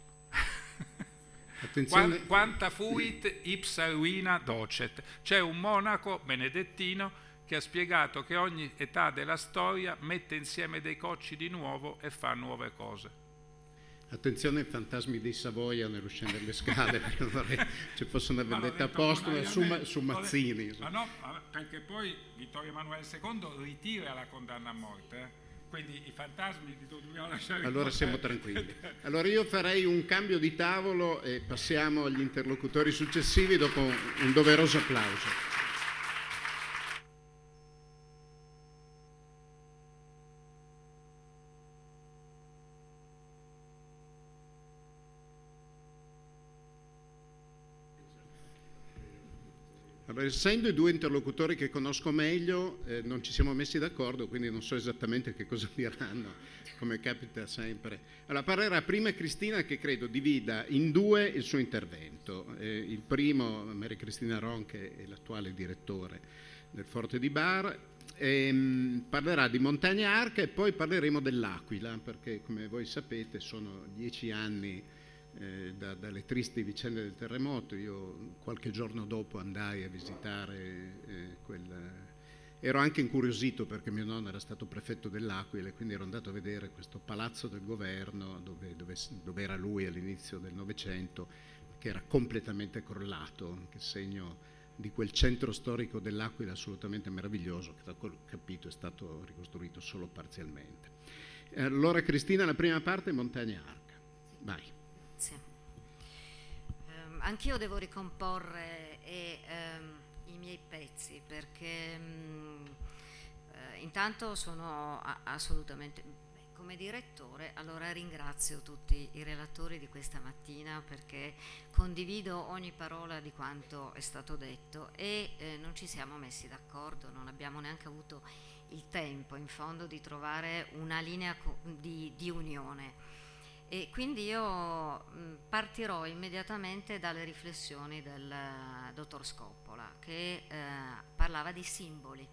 Attenzione. Quanta fuit ipsa ruina docet. C'è un monaco benedettino che ha spiegato che ogni età della storia mette insieme dei cocci di nuovo e fa nuove cose. Attenzione ai fantasmi dei Savoia nell'uscire le scale, perché non vorrei ci fosse una vendetta postuma su, su Mazzini. Ma no, perché poi Vittorio Emanuele secondo ritira la condanna a morte, eh? Quindi i fantasmi li dobbiamo lasciare. Allora siamo tranquilli. Allora io farei un cambio di tavolo e passiamo agli interlocutori successivi dopo un doveroso applauso. Allora, essendo i due interlocutori che conosco meglio, eh, non ci siamo messi d'accordo, quindi non so esattamente che cosa diranno, come capita sempre. Allora, parlerà prima Cristina, che credo divida in due il suo intervento. Eh, il primo, Maria Cristina Ron, che è l'attuale direttore del Forte di Bar, ehm, parlerà di Montagna Arca e poi parleremo dell'Aquila, perché come voi sapete sono dieci anni eh, da, dalle tristi vicende del terremoto. Io qualche giorno dopo andai a visitare eh, quel... Ero anche incuriosito perché mio nonno era stato prefetto dell'Aquila e quindi ero andato a vedere questo palazzo del governo dove, dove, dove era lui all'inizio del Novecento, che era completamente crollato, che segno di quel centro storico dell'Aquila assolutamente meraviglioso, che da quello che ho capito è stato ricostruito solo parzialmente. Allora Cristina, la prima parte è Montagna Arca. Vai. Sì. Um, anch'io devo ricomporre e... Um, i miei pezzi perché mh, eh, intanto sono a- assolutamente beh, come direttore, allora ringrazio tutti i relatori di questa mattina perché condivido ogni parola di quanto è stato detto e eh, non ci siamo messi d'accordo, non abbiamo neanche avuto il tempo in fondo di trovare una linea co- di, di unione. E quindi io mh, partirò immediatamente dalle riflessioni del uh, dottor Scoppola che uh, parlava di simboli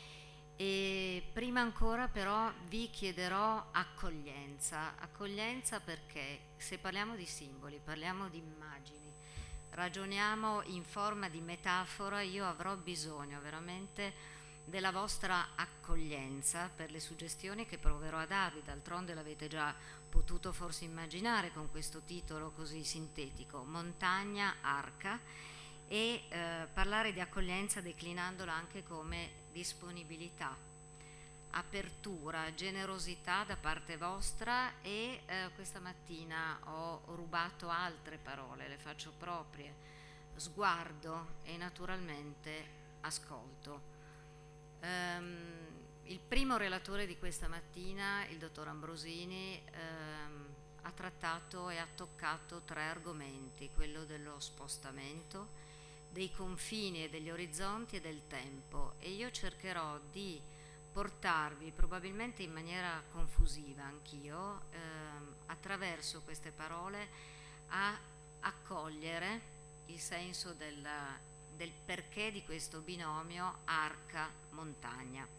e prima ancora però vi chiederò accoglienza, accoglienza perché se parliamo di simboli, parliamo di immagini, ragioniamo in forma di metafora, io avrò bisogno veramente della vostra accoglienza per le suggestioni che proverò a darvi, d'altronde l'avete già potuto forse immaginare con questo titolo così sintetico, Montagna Arca, e eh, parlare di accoglienza declinandola anche come disponibilità, apertura, generosità da parte vostra e eh, questa mattina ho rubato altre parole, le faccio proprie, sguardo e naturalmente ascolto. Um, il primo relatore di questa mattina, il dottor Ambrosini, ehm, ha trattato e ha toccato tre argomenti, quello dello spostamento, dei confini e degli orizzonti e del tempo, e io cercherò di portarvi, probabilmente in maniera confusiva anch'io, ehm, attraverso queste parole a accogliere il senso del, del perché di questo binomio arca-montagna.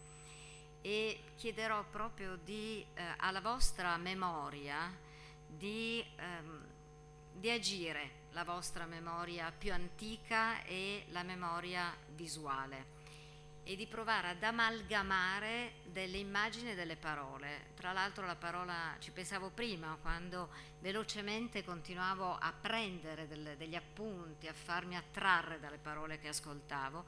E chiederò proprio di, eh, alla vostra memoria di, ehm, di agire la vostra memoria più antica e la memoria visuale e di provare ad amalgamare delle immagini e delle parole. Tra l'altro la parola, ci pensavo prima quando velocemente continuavo a prendere del, degli appunti, a farmi attrarre dalle parole che ascoltavo,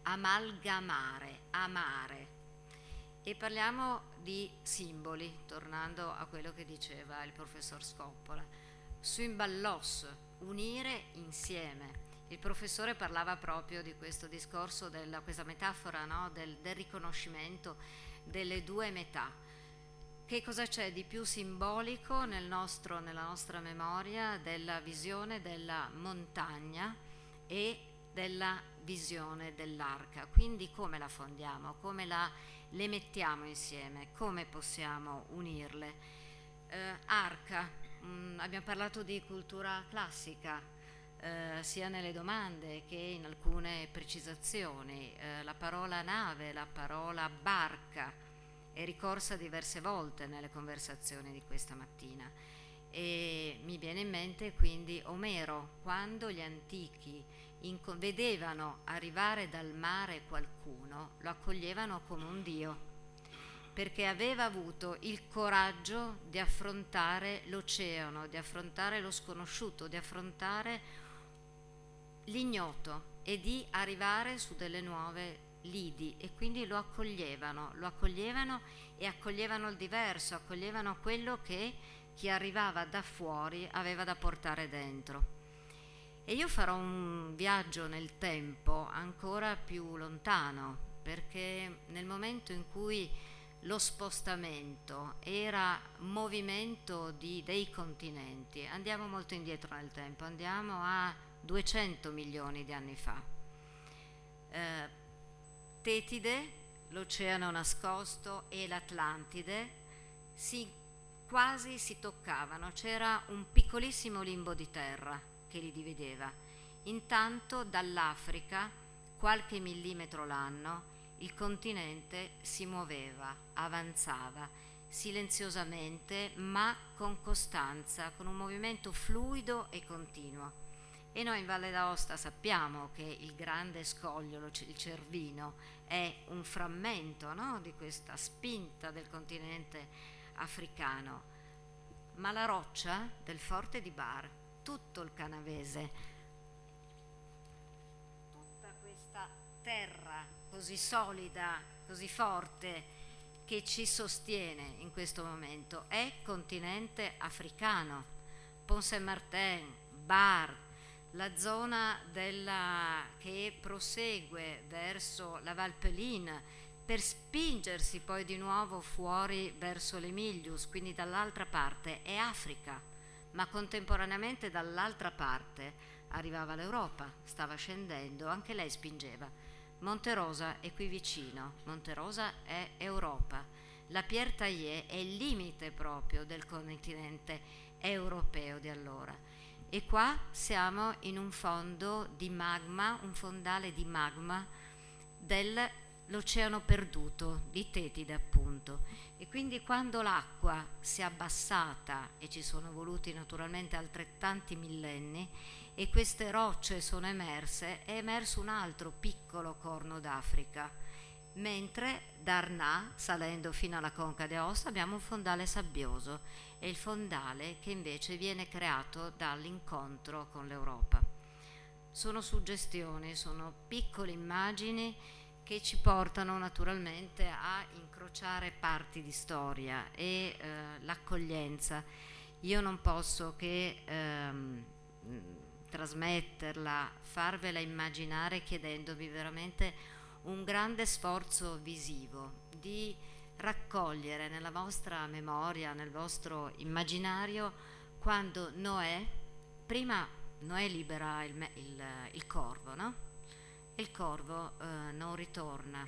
amalgamare, amare. E parliamo di simboli, tornando a quello che diceva il professor Scoppola. Symballos, unire insieme. Il professore parlava proprio di questo discorso, della, questa metafora, no? del, del riconoscimento delle due metà. Che cosa c'è di più simbolico nel nostro, nella nostra memoria della visione della montagna e della visione dell'arca? Quindi come la fondiamo, come la le mettiamo insieme, come possiamo unirle? Eh, arca, mh, abbiamo parlato di cultura classica, eh, sia nelle domande che in alcune precisazioni. Eh, la parola nave, la parola barca è ricorsa diverse volte nelle conversazioni di questa mattina e mi viene in mente quindi Omero, quando gli antichi In, vedevano arrivare dal mare qualcuno, lo accoglievano come un dio, perché aveva avuto il coraggio di affrontare l'oceano, di affrontare lo sconosciuto, di affrontare l'ignoto e di arrivare su delle nuove lidi, e quindi lo accoglievano, lo accoglievano e accoglievano il diverso, accoglievano quello che chi arrivava da fuori aveva da portare dentro. E io farò un viaggio nel tempo ancora più lontano, perché nel momento in cui lo spostamento era movimento di, dei continenti, andiamo molto indietro nel tempo, andiamo a duecento milioni di anni fa. Eh, Tetide, l'oceano nascosto, e l'Atlantide si, quasi si toccavano, c'era un piccolissimo limbo di terra che li divideva. Intanto dall'Africa, qualche millimetro l'anno, il continente si muoveva, avanzava, silenziosamente ma con costanza, con un movimento fluido e continuo. E noi in Valle d'Aosta sappiamo che il grande scoglio, il Cervino, è un frammento, no, di questa spinta del continente africano, ma la roccia del forte di Bar, tutto il Canavese, tutta questa terra così solida, così forte, che ci sostiene in questo momento, è continente africano. Pont Saint-Martin, Bar, la zona della, che prosegue verso la Valpelline per spingersi poi di nuovo fuori verso l'Emilius, quindi dall'altra parte è Africa, ma contemporaneamente dall'altra parte arrivava l'Europa, stava scendendo, anche lei spingeva. Monte Rosa è qui vicino, Monte Rosa è Europa, la Pierre Taillé è il limite proprio del continente europeo di allora. E qua siamo in un fondo di magma, un fondale di magma dell'oceano perduto, di Tetide appunto. E quindi quando l'acqua si è abbassata, e ci sono voluti naturalmente altrettanti millenni, e queste rocce sono emerse, è emerso un altro piccolo corno d'Africa, mentre da Arnà, salendo fino alla conca di Aosta, abbiamo un fondale sabbioso, è il fondale che invece viene creato dall'incontro con l'Europa. Sono suggestioni, sono piccole immagini che ci portano naturalmente a incrociare parti di storia e eh, l'accoglienza. Io non posso che ehm, trasmetterla, farvela immaginare chiedendovi veramente un grande sforzo visivo di raccogliere nella vostra memoria, nel vostro immaginario, quando Noè, prima Noè libera il, il, il corvo, no? Il corvo eh, non ritorna,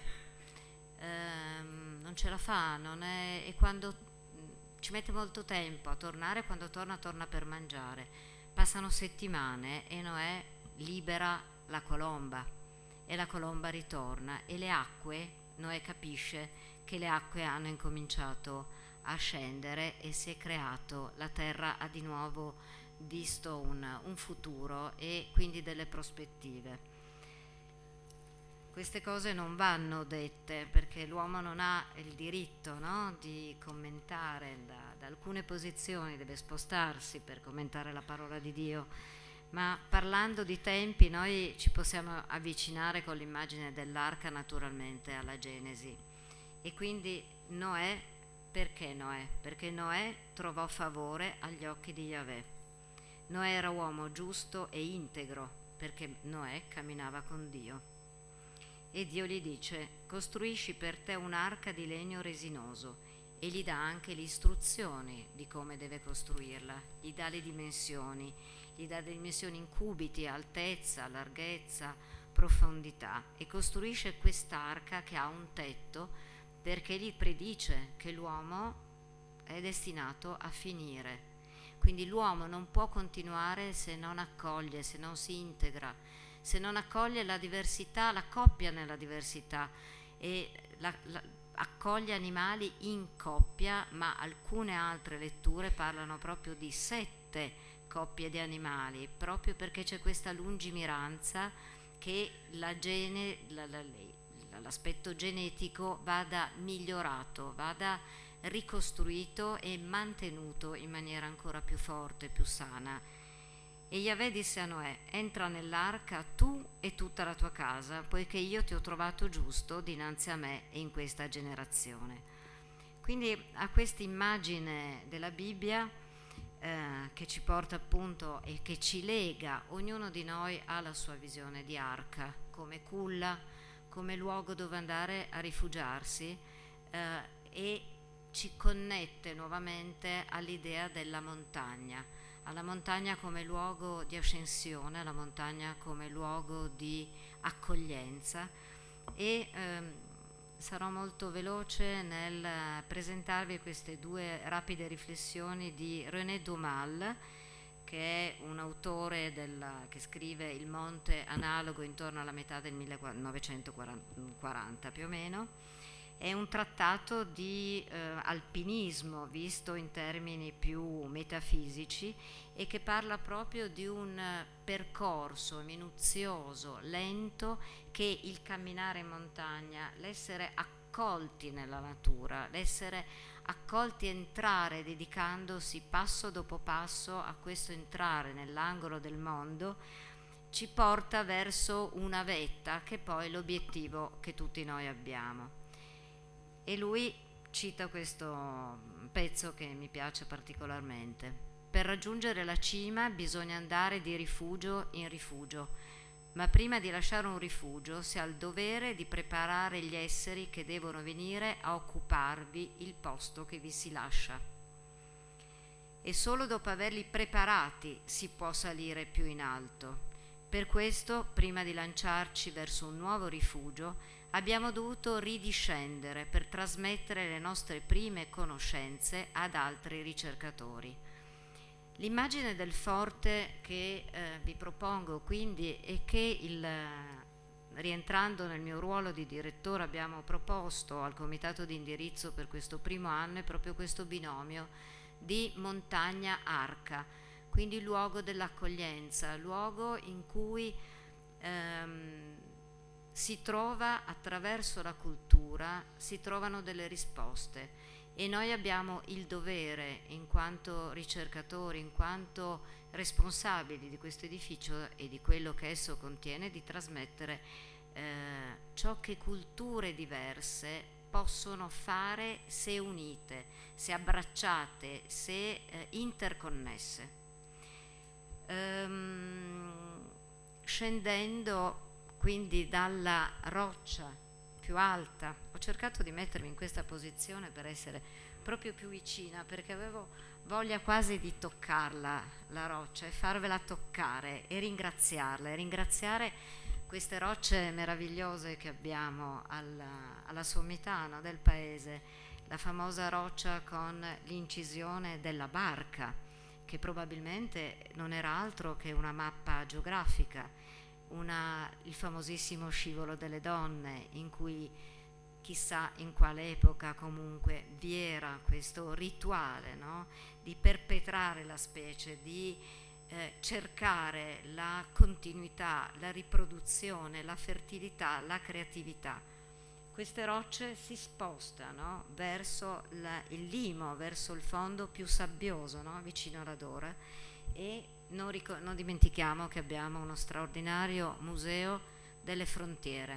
eh, non ce la fa, non è, e quando ci mette molto tempo a tornare, quando torna, torna per mangiare. Passano settimane e Noè libera la colomba e la colomba ritorna e le acque, Noè capisce che le acque hanno incominciato a scendere e si è creato, la terra ha di nuovo visto un, un futuro e quindi delle prospettive. Queste cose non vanno dette perché l'uomo non ha il diritto, no, di commentare da, da alcune posizioni, deve spostarsi per commentare la parola di Dio, ma parlando di tempi noi ci possiamo avvicinare con l'immagine dell'arca naturalmente alla Genesi. E quindi Noè, perché Noè? Perché Noè trovò favore agli occhi di Yahweh. Noè era uomo giusto e integro perché Noè camminava con Dio. E Dio gli dice: costruisci per te un'arca di legno resinoso, e gli dà anche le istruzioni di come deve costruirla, gli dà le dimensioni, gli dà le dimensioni in cubiti, altezza, larghezza, profondità, e costruisce quest'arca che ha un tetto perché gli predice che l'uomo è destinato a finire. Quindi l'uomo non può continuare se non accoglie, se non si integra, se non accoglie la diversità, la coppia nella diversità e la, la, accoglie animali in coppia, ma alcune altre letture parlano proprio di sette coppie di animali, proprio perché c'è questa lungimiranza che la gene, la, la, l'aspetto genetico vada migliorato, vada ricostruito e mantenuto in maniera ancora più forte, più sana. E Yahweh disse a Noè: entra nell'arca tu e tutta la tua casa, poiché io ti ho trovato giusto dinanzi a me e in questa generazione. Quindi a questa immagine della Bibbia eh, che ci porta appunto e che ci lega, ognuno di noi ha la sua visione di arca, come culla, come luogo dove andare a rifugiarsi eh, e ci connette nuovamente all'idea della montagna, alla montagna come luogo di ascensione, alla montagna come luogo di accoglienza e ehm, sarò molto veloce nel presentarvi queste due rapide riflessioni di René Daumal, che è un autore della, che scrive Il Monte analogo intorno alla metà del millenovecentoquaranta più o meno, È un trattato di eh, alpinismo visto in termini più metafisici e che parla proprio di un percorso minuzioso, lento, che il camminare in montagna, l'essere accolti nella natura, l'essere accolti, entrare dedicandosi passo dopo passo a questo entrare nell'angolo del mondo, ci porta verso una vetta che è poi l'obiettivo che tutti noi abbiamo. E lui cita questo pezzo che mi piace particolarmente: per raggiungere la cima bisogna andare di rifugio in rifugio, ma prima di lasciare un rifugio si ha il dovere di preparare gli esseri che devono venire a occuparvi il posto che vi si lascia. E solo dopo averli preparati si può salire più in alto. Per questo, prima di lanciarci verso un nuovo rifugio, abbiamo dovuto ridiscendere per trasmettere le nostre prime conoscenze ad altri ricercatori. L'immagine del forte che eh, vi propongo quindi è che, il, rientrando nel mio ruolo di direttore, abbiamo proposto al comitato di indirizzo per questo primo anno è proprio questo binomio di montagna-arca, quindi luogo dell'accoglienza, luogo in cui ehm, si trova, attraverso la cultura, si trovano delle risposte, e noi abbiamo il dovere, in quanto ricercatori, in quanto responsabili di questo edificio e di quello che esso contiene, di trasmettere eh, ciò che culture diverse possono fare se unite, se abbracciate, se eh, interconnesse. Ehm, scendendo quindi dalla roccia più alta, ho cercato di mettermi in questa posizione per essere proprio più vicina, perché avevo voglia quasi di toccarla la roccia e farvela toccare e ringraziarla e ringraziare queste rocce meravigliose che abbiamo alla, alla sommità, no, del paese, la famosa roccia con l'incisione della barca, che probabilmente non era altro che una mappa geografica. Una, il famosissimo scivolo delle donne, in cui chissà in quale epoca comunque vi era questo rituale, no? Di perpetrare la specie, di eh, cercare la continuità, la riproduzione, la fertilità, la creatività. Queste rocce si spostano verso la, il limo, verso il fondo più sabbioso, no? Vicino alla Dora, e Non, ric- non dimentichiamo che abbiamo uno straordinario museo delle frontiere,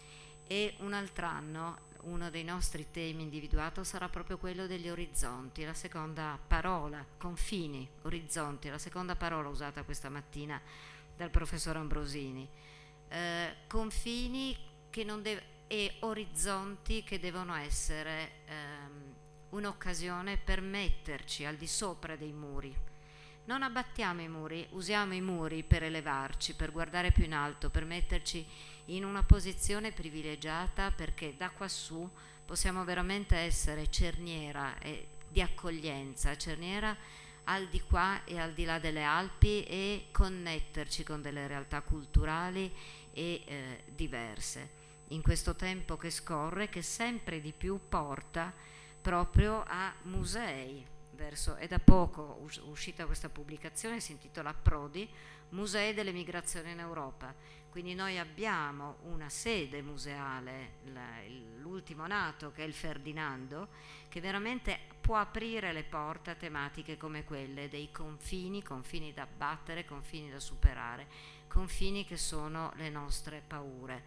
e un altro anno uno dei nostri temi individuato sarà proprio quello degli orizzonti, la seconda parola, confini, orizzonti, la seconda parola usata questa mattina dal professor Ambrosini, eh, confini che non deve, e orizzonti che devono essere ehm, un'occasione per metterci al di sopra dei muri. Non abbattiamo i muri, usiamo i muri per elevarci, per guardare più in alto, per metterci in una posizione privilegiata, perché da quassù possiamo veramente essere cerniera eh, di accoglienza, cerniera al di qua e al di là delle Alpi, e connetterci con delle realtà culturali e eh, diverse. In questo tempo che scorre, che sempre di più porta proprio a musei. Verso, è da poco us- uscita questa pubblicazione, si intitola Prodi, Musei delle migrazioni in Europa. Quindi noi abbiamo una sede museale, la, l'ultimo nato, che è il Ferdinando, che veramente può aprire le porte a tematiche come quelle dei confini, confini da abbattere, confini da superare, confini che sono le nostre paure.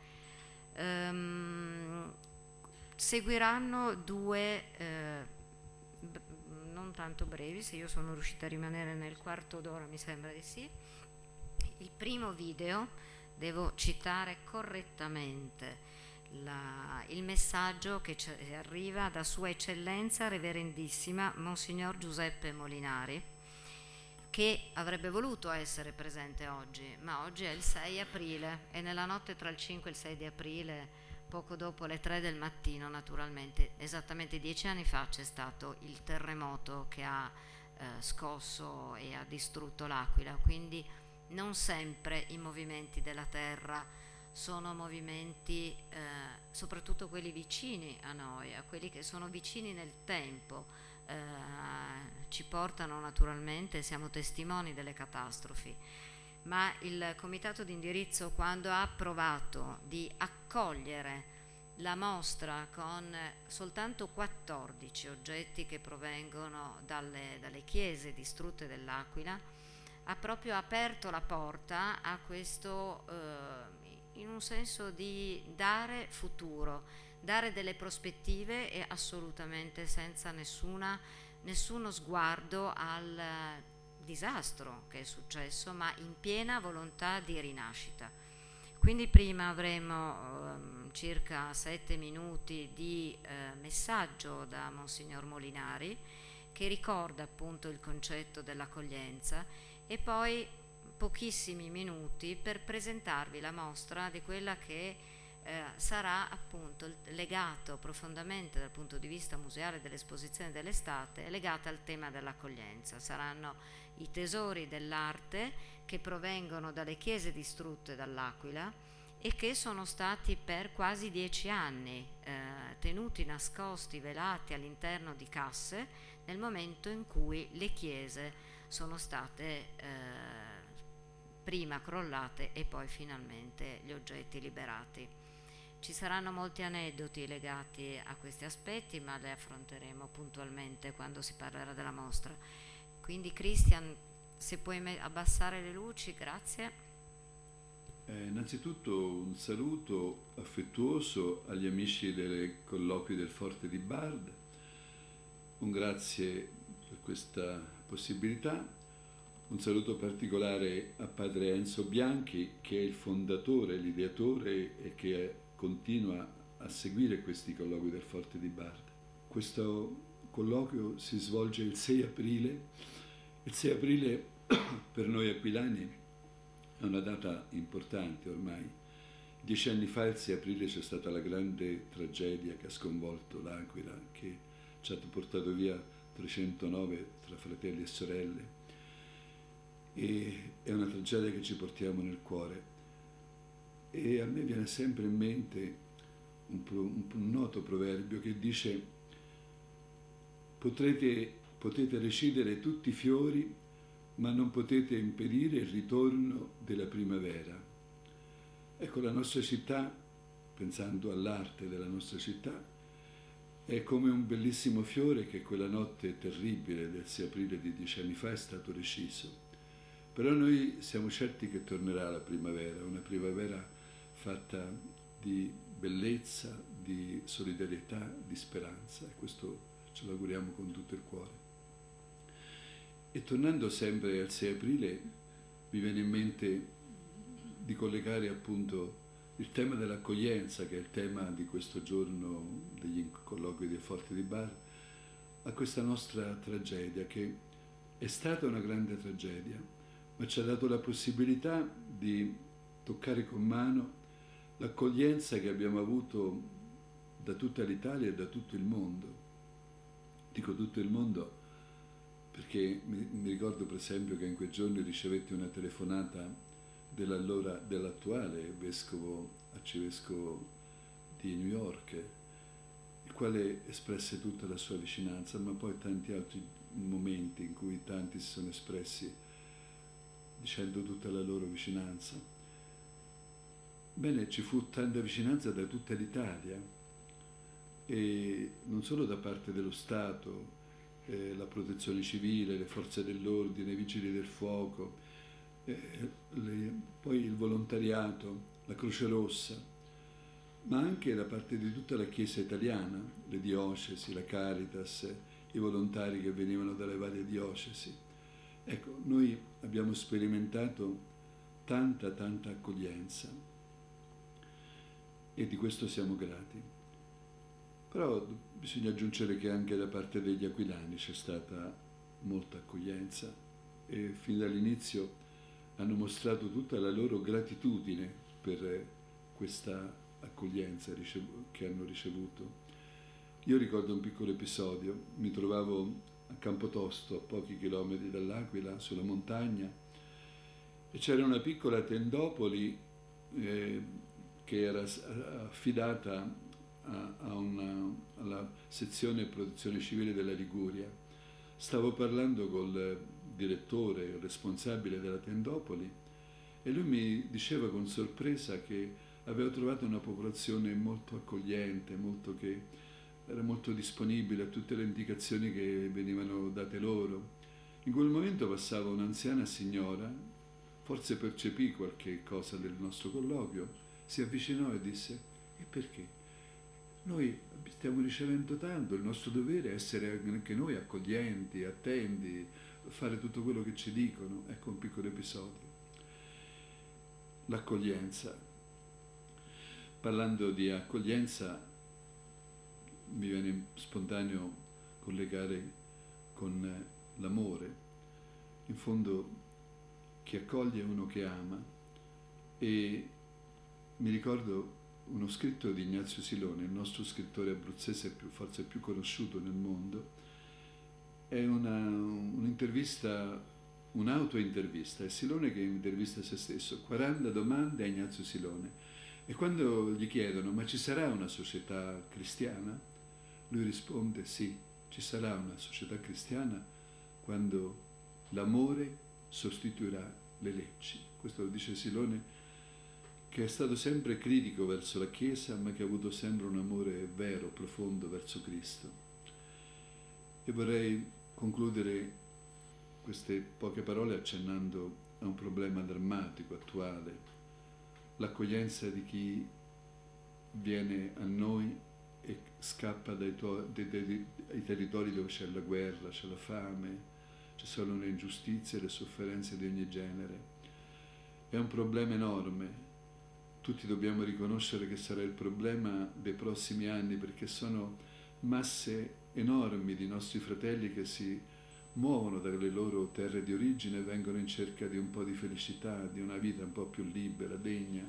Ehm, seguiranno due eh, non tanto brevi, se io sono riuscita a rimanere nel quarto d'ora mi sembra di sì. Il primo video, devo citare correttamente la, il messaggio che ci arriva da Sua Eccellenza Reverendissima Monsignor Giuseppe Molinari, che avrebbe voluto essere presente oggi, ma oggi è il sei aprile e nella notte tra il cinque e il sei di aprile, poco dopo le tre del mattino, naturalmente, esattamente dieci anni fa, c'è stato il terremoto che ha eh, scosso e ha distrutto l'Aquila, quindi non sempre i movimenti della terra sono movimenti, eh, soprattutto quelli vicini a noi, a quelli che sono vicini nel tempo, eh, ci portano naturalmente, siamo testimoni delle catastrofi, ma il comitato di indirizzo, quando ha provato di accogliere la mostra con soltanto quattordici oggetti che provengono dalle, dalle chiese distrutte dell'Aquila, ha proprio aperto la porta a questo, eh, in un senso di dare futuro, dare delle prospettive, e assolutamente senza nessuna, nessuno sguardo al disastro che è successo, ma in piena volontà di rinascita. Quindi prima avremo um, circa sette minuti di eh, messaggio da Monsignor Molinari, che ricorda appunto il concetto dell'accoglienza, e poi pochissimi minuti per presentarvi la mostra di quella che eh, sarà appunto legato profondamente dal punto di vista museale dell'esposizione dell'estate, legata al tema dell'accoglienza. Saranno i tesori dell'arte che provengono dalle chiese distrutte dall'Aquila e che sono stati per quasi dieci anni eh, tenuti nascosti, velati all'interno di casse, nel momento in cui le chiese sono state eh, prima crollate e poi finalmente gli oggetti liberati. Ci saranno molti aneddoti legati a questi aspetti, ma li affronteremo puntualmente quando si parlerà della mostra. Quindi Christian, se puoi abbassare le luci, grazie. Eh, innanzitutto un saluto affettuoso agli amici dei colloqui del Forte di Bard, un grazie per questa possibilità, un saluto particolare a padre Enzo Bianchi, che è il fondatore, l'ideatore e che continua a seguire questi colloqui del Forte di Bard. Questo colloquio si svolge il sei aprile. Il sei aprile per noi aquilani è una data importante ormai. Dieci anni fa, il sei aprile, c'è stata la grande tragedia che ha sconvolto l'Aquila, che ci ha portato via trecentonove tra fratelli e sorelle. E è una tragedia che ci portiamo nel cuore. E a me viene sempre in mente un, pro, un, un noto proverbio che dice: potrete, potete recidere tutti i fiori, ma non potete impedire il ritorno della primavera. Ecco, la nostra città, pensando all'arte della nostra città, è come un bellissimo fiore che quella notte terribile del sei aprile di dieci anni fa è stato reciso. Però noi siamo certi che tornerà la primavera, una primavera fatta di bellezza, di solidarietà, di speranza, e questo ce lo auguriamo con tutto il cuore. E tornando sempre al sei aprile, mi viene in mente di collegare appunto il tema dell'accoglienza, che è il tema di questo giorno degli colloqui del Forte di Bard, a questa nostra tragedia, che è stata una grande tragedia, ma ci ha dato la possibilità di toccare con mano l'accoglienza che abbiamo avuto da tutta l'Italia e da tutto il mondo. Dico tutto il mondo perché mi, mi ricordo per esempio che in quei giorni ricevetti una telefonata dell'allora, dell'attuale vescovo, arcivescovo di New York, il quale espresse tutta la sua vicinanza, ma poi tanti altri momenti in cui tanti si sono espressi dicendo tutta la loro vicinanza. Bene, ci fu tanta vicinanza da tutta l'Italia, e non solo da parte dello Stato, eh, la protezione civile, le forze dell'ordine, i vigili del fuoco, eh, le, poi il volontariato, la Croce Rossa, ma anche da parte di tutta la Chiesa italiana, le diocesi, la Caritas, i volontari che venivano dalle varie diocesi. Ecco, noi abbiamo sperimentato tanta, tanta accoglienza e di questo siamo grati. Però bisogna aggiungere che anche da parte degli aquilani c'è stata molta accoglienza, e fin dall'inizio hanno mostrato tutta la loro gratitudine per questa accoglienza che hanno ricevuto. Io ricordo un piccolo episodio: mi trovavo a Campotosto, a pochi chilometri dall'Aquila, sulla montagna, e c'era una piccola tendopoli eh, che era affidata a, a una, alla sezione protezione civile della Liguria. Stavo parlando col direttore, il responsabile della tendopoli, e lui mi diceva con sorpresa che aveva trovato una popolazione molto accogliente, molto che era molto disponibile a tutte le indicazioni che venivano date loro. In quel momento passava un'anziana signora, forse percepì qualche cosa del nostro colloquio, si avvicinò e disse: e perché? Noi stiamo ricevendo tanto, il nostro dovere è essere anche noi accoglienti, attenti, fare tutto quello che ci dicono. Ecco un piccolo episodio. L'accoglienza. Parlando di accoglienza, mi viene spontaneo collegare con l'amore. In fondo, chi accoglie è uno che ama, e mi ricordo uno scritto di Ignazio Silone, il nostro scrittore abruzzese più, forse più conosciuto nel mondo. È una, un'intervista, un'autointervista, è Silone che intervista se stesso, quaranta domande a Ignazio Silone, e quando gli chiedono: ma ci sarà una società cristiana? Lui risponde: sì, ci sarà una società cristiana quando l'amore sostituirà le leggi. Questo lo dice Silone, che è stato sempre critico verso la Chiesa, ma che ha avuto sempre un amore vero, profondo verso Cristo. E vorrei concludere queste poche parole accennando a un problema drammatico, attuale: l'accoglienza di chi viene a noi e scappa dai, to- dai, dai, dai territori dove c'è la guerra, c'è la fame, ci sono le ingiustizie e le sofferenze di ogni genere. È un problema enorme. Tutti dobbiamo riconoscere che sarà il problema dei prossimi anni, perché sono masse enormi di nostri fratelli che si muovono dalle loro terre di origine e vengono in cerca di un po' di felicità, di una vita un po' più libera, degna.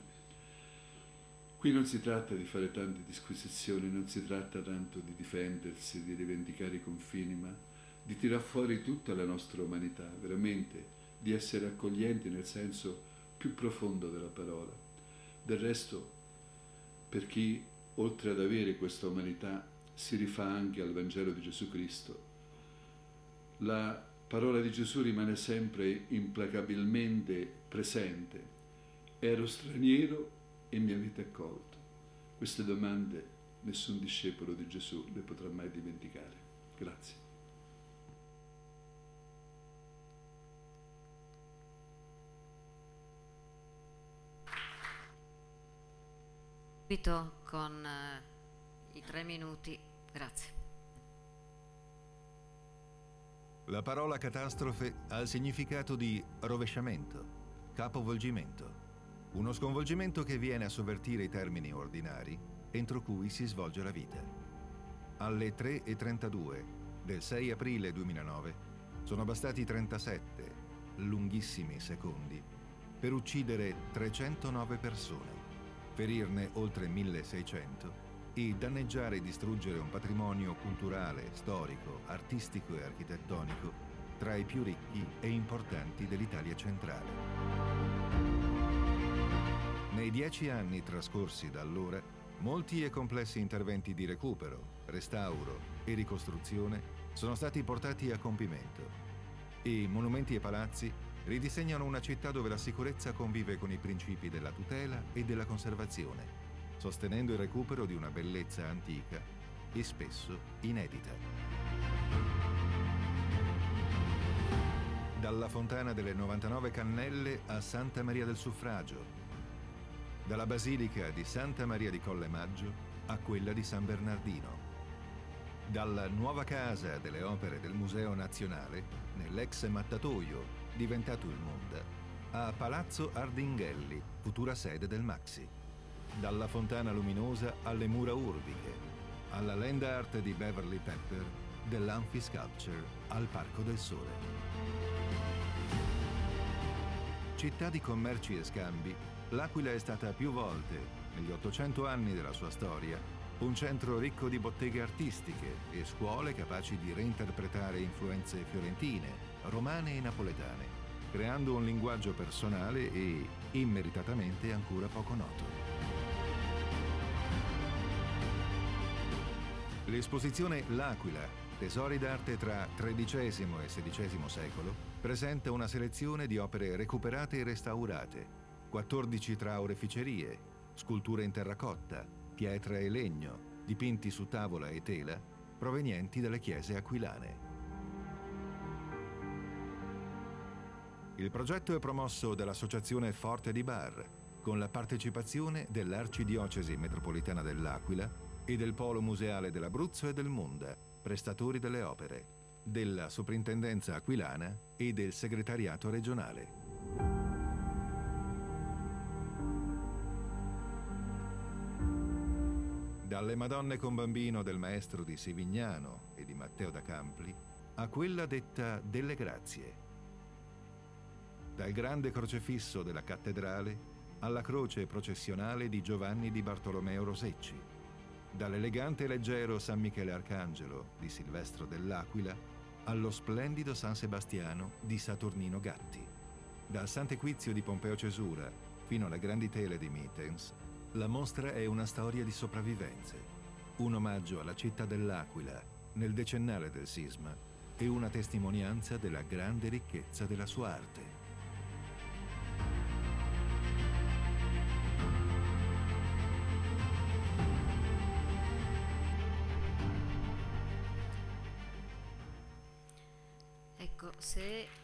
Qui non si tratta di fare tante disquisizioni, non si tratta tanto di difendersi, di rivendicare i confini, ma di tirar fuori tutta la nostra umanità, veramente, di essere accoglienti nel senso più profondo della parola. Del resto, per chi, oltre ad avere questa umanità, si rifà anche al Vangelo di Gesù Cristo, la parola di Gesù rimane sempre implacabilmente presente. Ero straniero e mi avete accolto. Queste domande nessun discepolo di Gesù le potrà mai dimenticare. Grazie. Con uh, i tre minuti, grazie. La parola catastrofe ha il significato di rovesciamento, capovolgimento, uno sconvolgimento che viene a sovvertire i termini ordinari entro cui si svolge la vita. Alle tre e trentadue del sei aprile duemilanove sono bastati trentasette lunghissimi secondi per uccidere trecentonove persone, ferirne oltre milleseicento e danneggiare e distruggere un patrimonio culturale, storico, artistico e architettonico tra i più ricchi e importanti dell'Italia centrale. Nei dieci anni trascorsi da allora, molti e complessi interventi di recupero, restauro e ricostruzione sono stati portati a compimento e monumenti e palazzi ridisegnano una città dove la sicurezza convive con i principi della tutela e della conservazione, sostenendo il recupero di una bellezza antica e spesso inedita. Dalla Fontana delle novantanove Cannelle a Santa Maria del Suffragio, dalla Basilica di Santa Maria di Colle Maggio a quella di San Bernardino, dalla nuova casa delle opere del Museo Nazionale nell'ex mattatoio diventato il Monda, a Palazzo Ardinghelli, futura sede del Maxi. Dalla Fontana Luminosa alle mura urbiche, alla land art di Beverly Pepper, dell'Amphisculpture al Parco del Sole. Città di commerci e scambi, L'Aquila è stata più volte, negli ottocento anni della sua storia, un centro ricco di botteghe artistiche e scuole capaci di reinterpretare influenze fiorentine, romane e napoletane, creando un linguaggio personale e immeritatamente ancora poco noto. L'esposizione L'Aquila, tesori d'arte tra tredicesimo e sedicesimo secolo, presenta una selezione di opere recuperate e restaurate, quattordici traoreficerie, sculture in terracotta, pietra e legno, dipinti su tavola e tela, provenienti dalle chiese aquilane. Il progetto è promosso dall'Associazione Forte di Bar, con la partecipazione dell'Arcidiocesi Metropolitana dell'Aquila e del Polo Museale dell'Abruzzo e del Munda, prestatori delle opere, della Soprintendenza Aquilana e del Segretariato regionale. Dalle Madonne con bambino del maestro di Sivignano e di Matteo da Campli a quella detta delle Grazie. Dal grande crocefisso della cattedrale alla croce processionale di Giovanni di Bartolomeo Rosecci, dall'elegante e leggero San Michele Arcangelo di Silvestro dell'Aquila allo splendido San Sebastiano di Saturnino Gatti, dal Sant'Equizio di Pompeo Cesura fino alle grandi tele di Mitens, la mostra è una storia di sopravvivenze, un omaggio alla città dell'Aquila nel decennale del sisma e una testimonianza della grande ricchezza della sua arte. Se